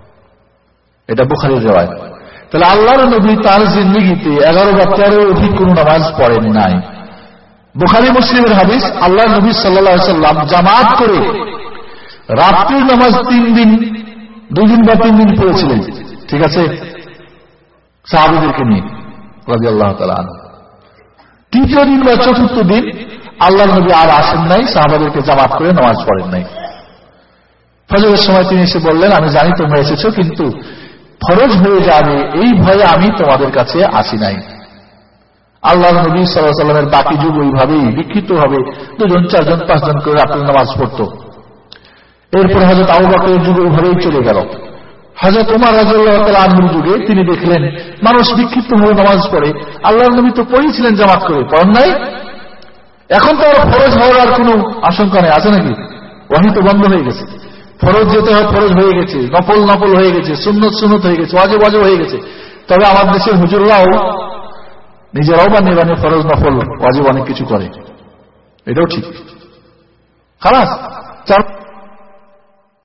Speaker 2: এটা বুখারীর riwayat। তাহলে আল্লাহর নবী তার জিন্দেগিতে এগারো বা তেরো অধিক কোন নামাজ পড়েন নাই। বুখারী মুসলিমের হাদিস, আল্লাহর নবী সাল্লাল্লাহু আলাইহি সাল্লাম জামাত করে রাত্রির নামাজ তিন দিন, দুই দিন বা তিন দিন পড়েছিলেন, ঠিক আছে, সাহাবীদেরকে নিয়ে রাদিয়াল্লাহু তাআলা আনহু। তৃতীয় দিন বা চতুর্থ দিন আল্লাহর নবী আর আসেন নাই, সাহাবাদেরকে জামাত করে নামাজ পড়েন নাই। ফজরের সময় তিনি এসে বললেন, আমি জানি তোমরা এসেছো, কিন্তু ফরজ হয়ে যাবে এই ভয়ে আমি তোমাদের কাছে আসি নাই। আল্লাহর নবী সাল্লাল্লাহু আলাইহি সাল্লামের বাকি যুগ ওইভাবেই বিক্ষিপ্ত ভাবে দুজন, চারজন, পাঁচজন করে রাতের নামাজ পড়তো। এরপর হযরত আবু বকরের যুগ ওইভাবেই চলে গেল। হযরত ওমর রাদিয়াল্লাহু তাআলা আনহুর যুগে তিনি দেখলেন মানুষ বিক্ষিপ্ত ভাবে নামাজ পড়ে, আল্লাহর নবী তো পড়েছিলেন জামাত করে, পড়েন নাই। এখন তো আর ফরজ হওয়ার আর কোনো আশঙ্কা নেই, আছে নাকি? ওয়াহি তো বন্ধ হয়ে গেছে। ফরজ যেতে হয় ফরজ হয়ে গেছে, নফল নফল হয়ে গেছে, সুন্নত সুন্নত হয়ে গেছে, ওয়াজিব ওয়াজিব হয়ে গেছে। তবে আমার দেশের হুজুররাও নিজেরাও বানিয়ে বানিয়ে ফরজ নফল ওয়াজিব অনেক কিছু করে, এটাও ঠিক। খালাস।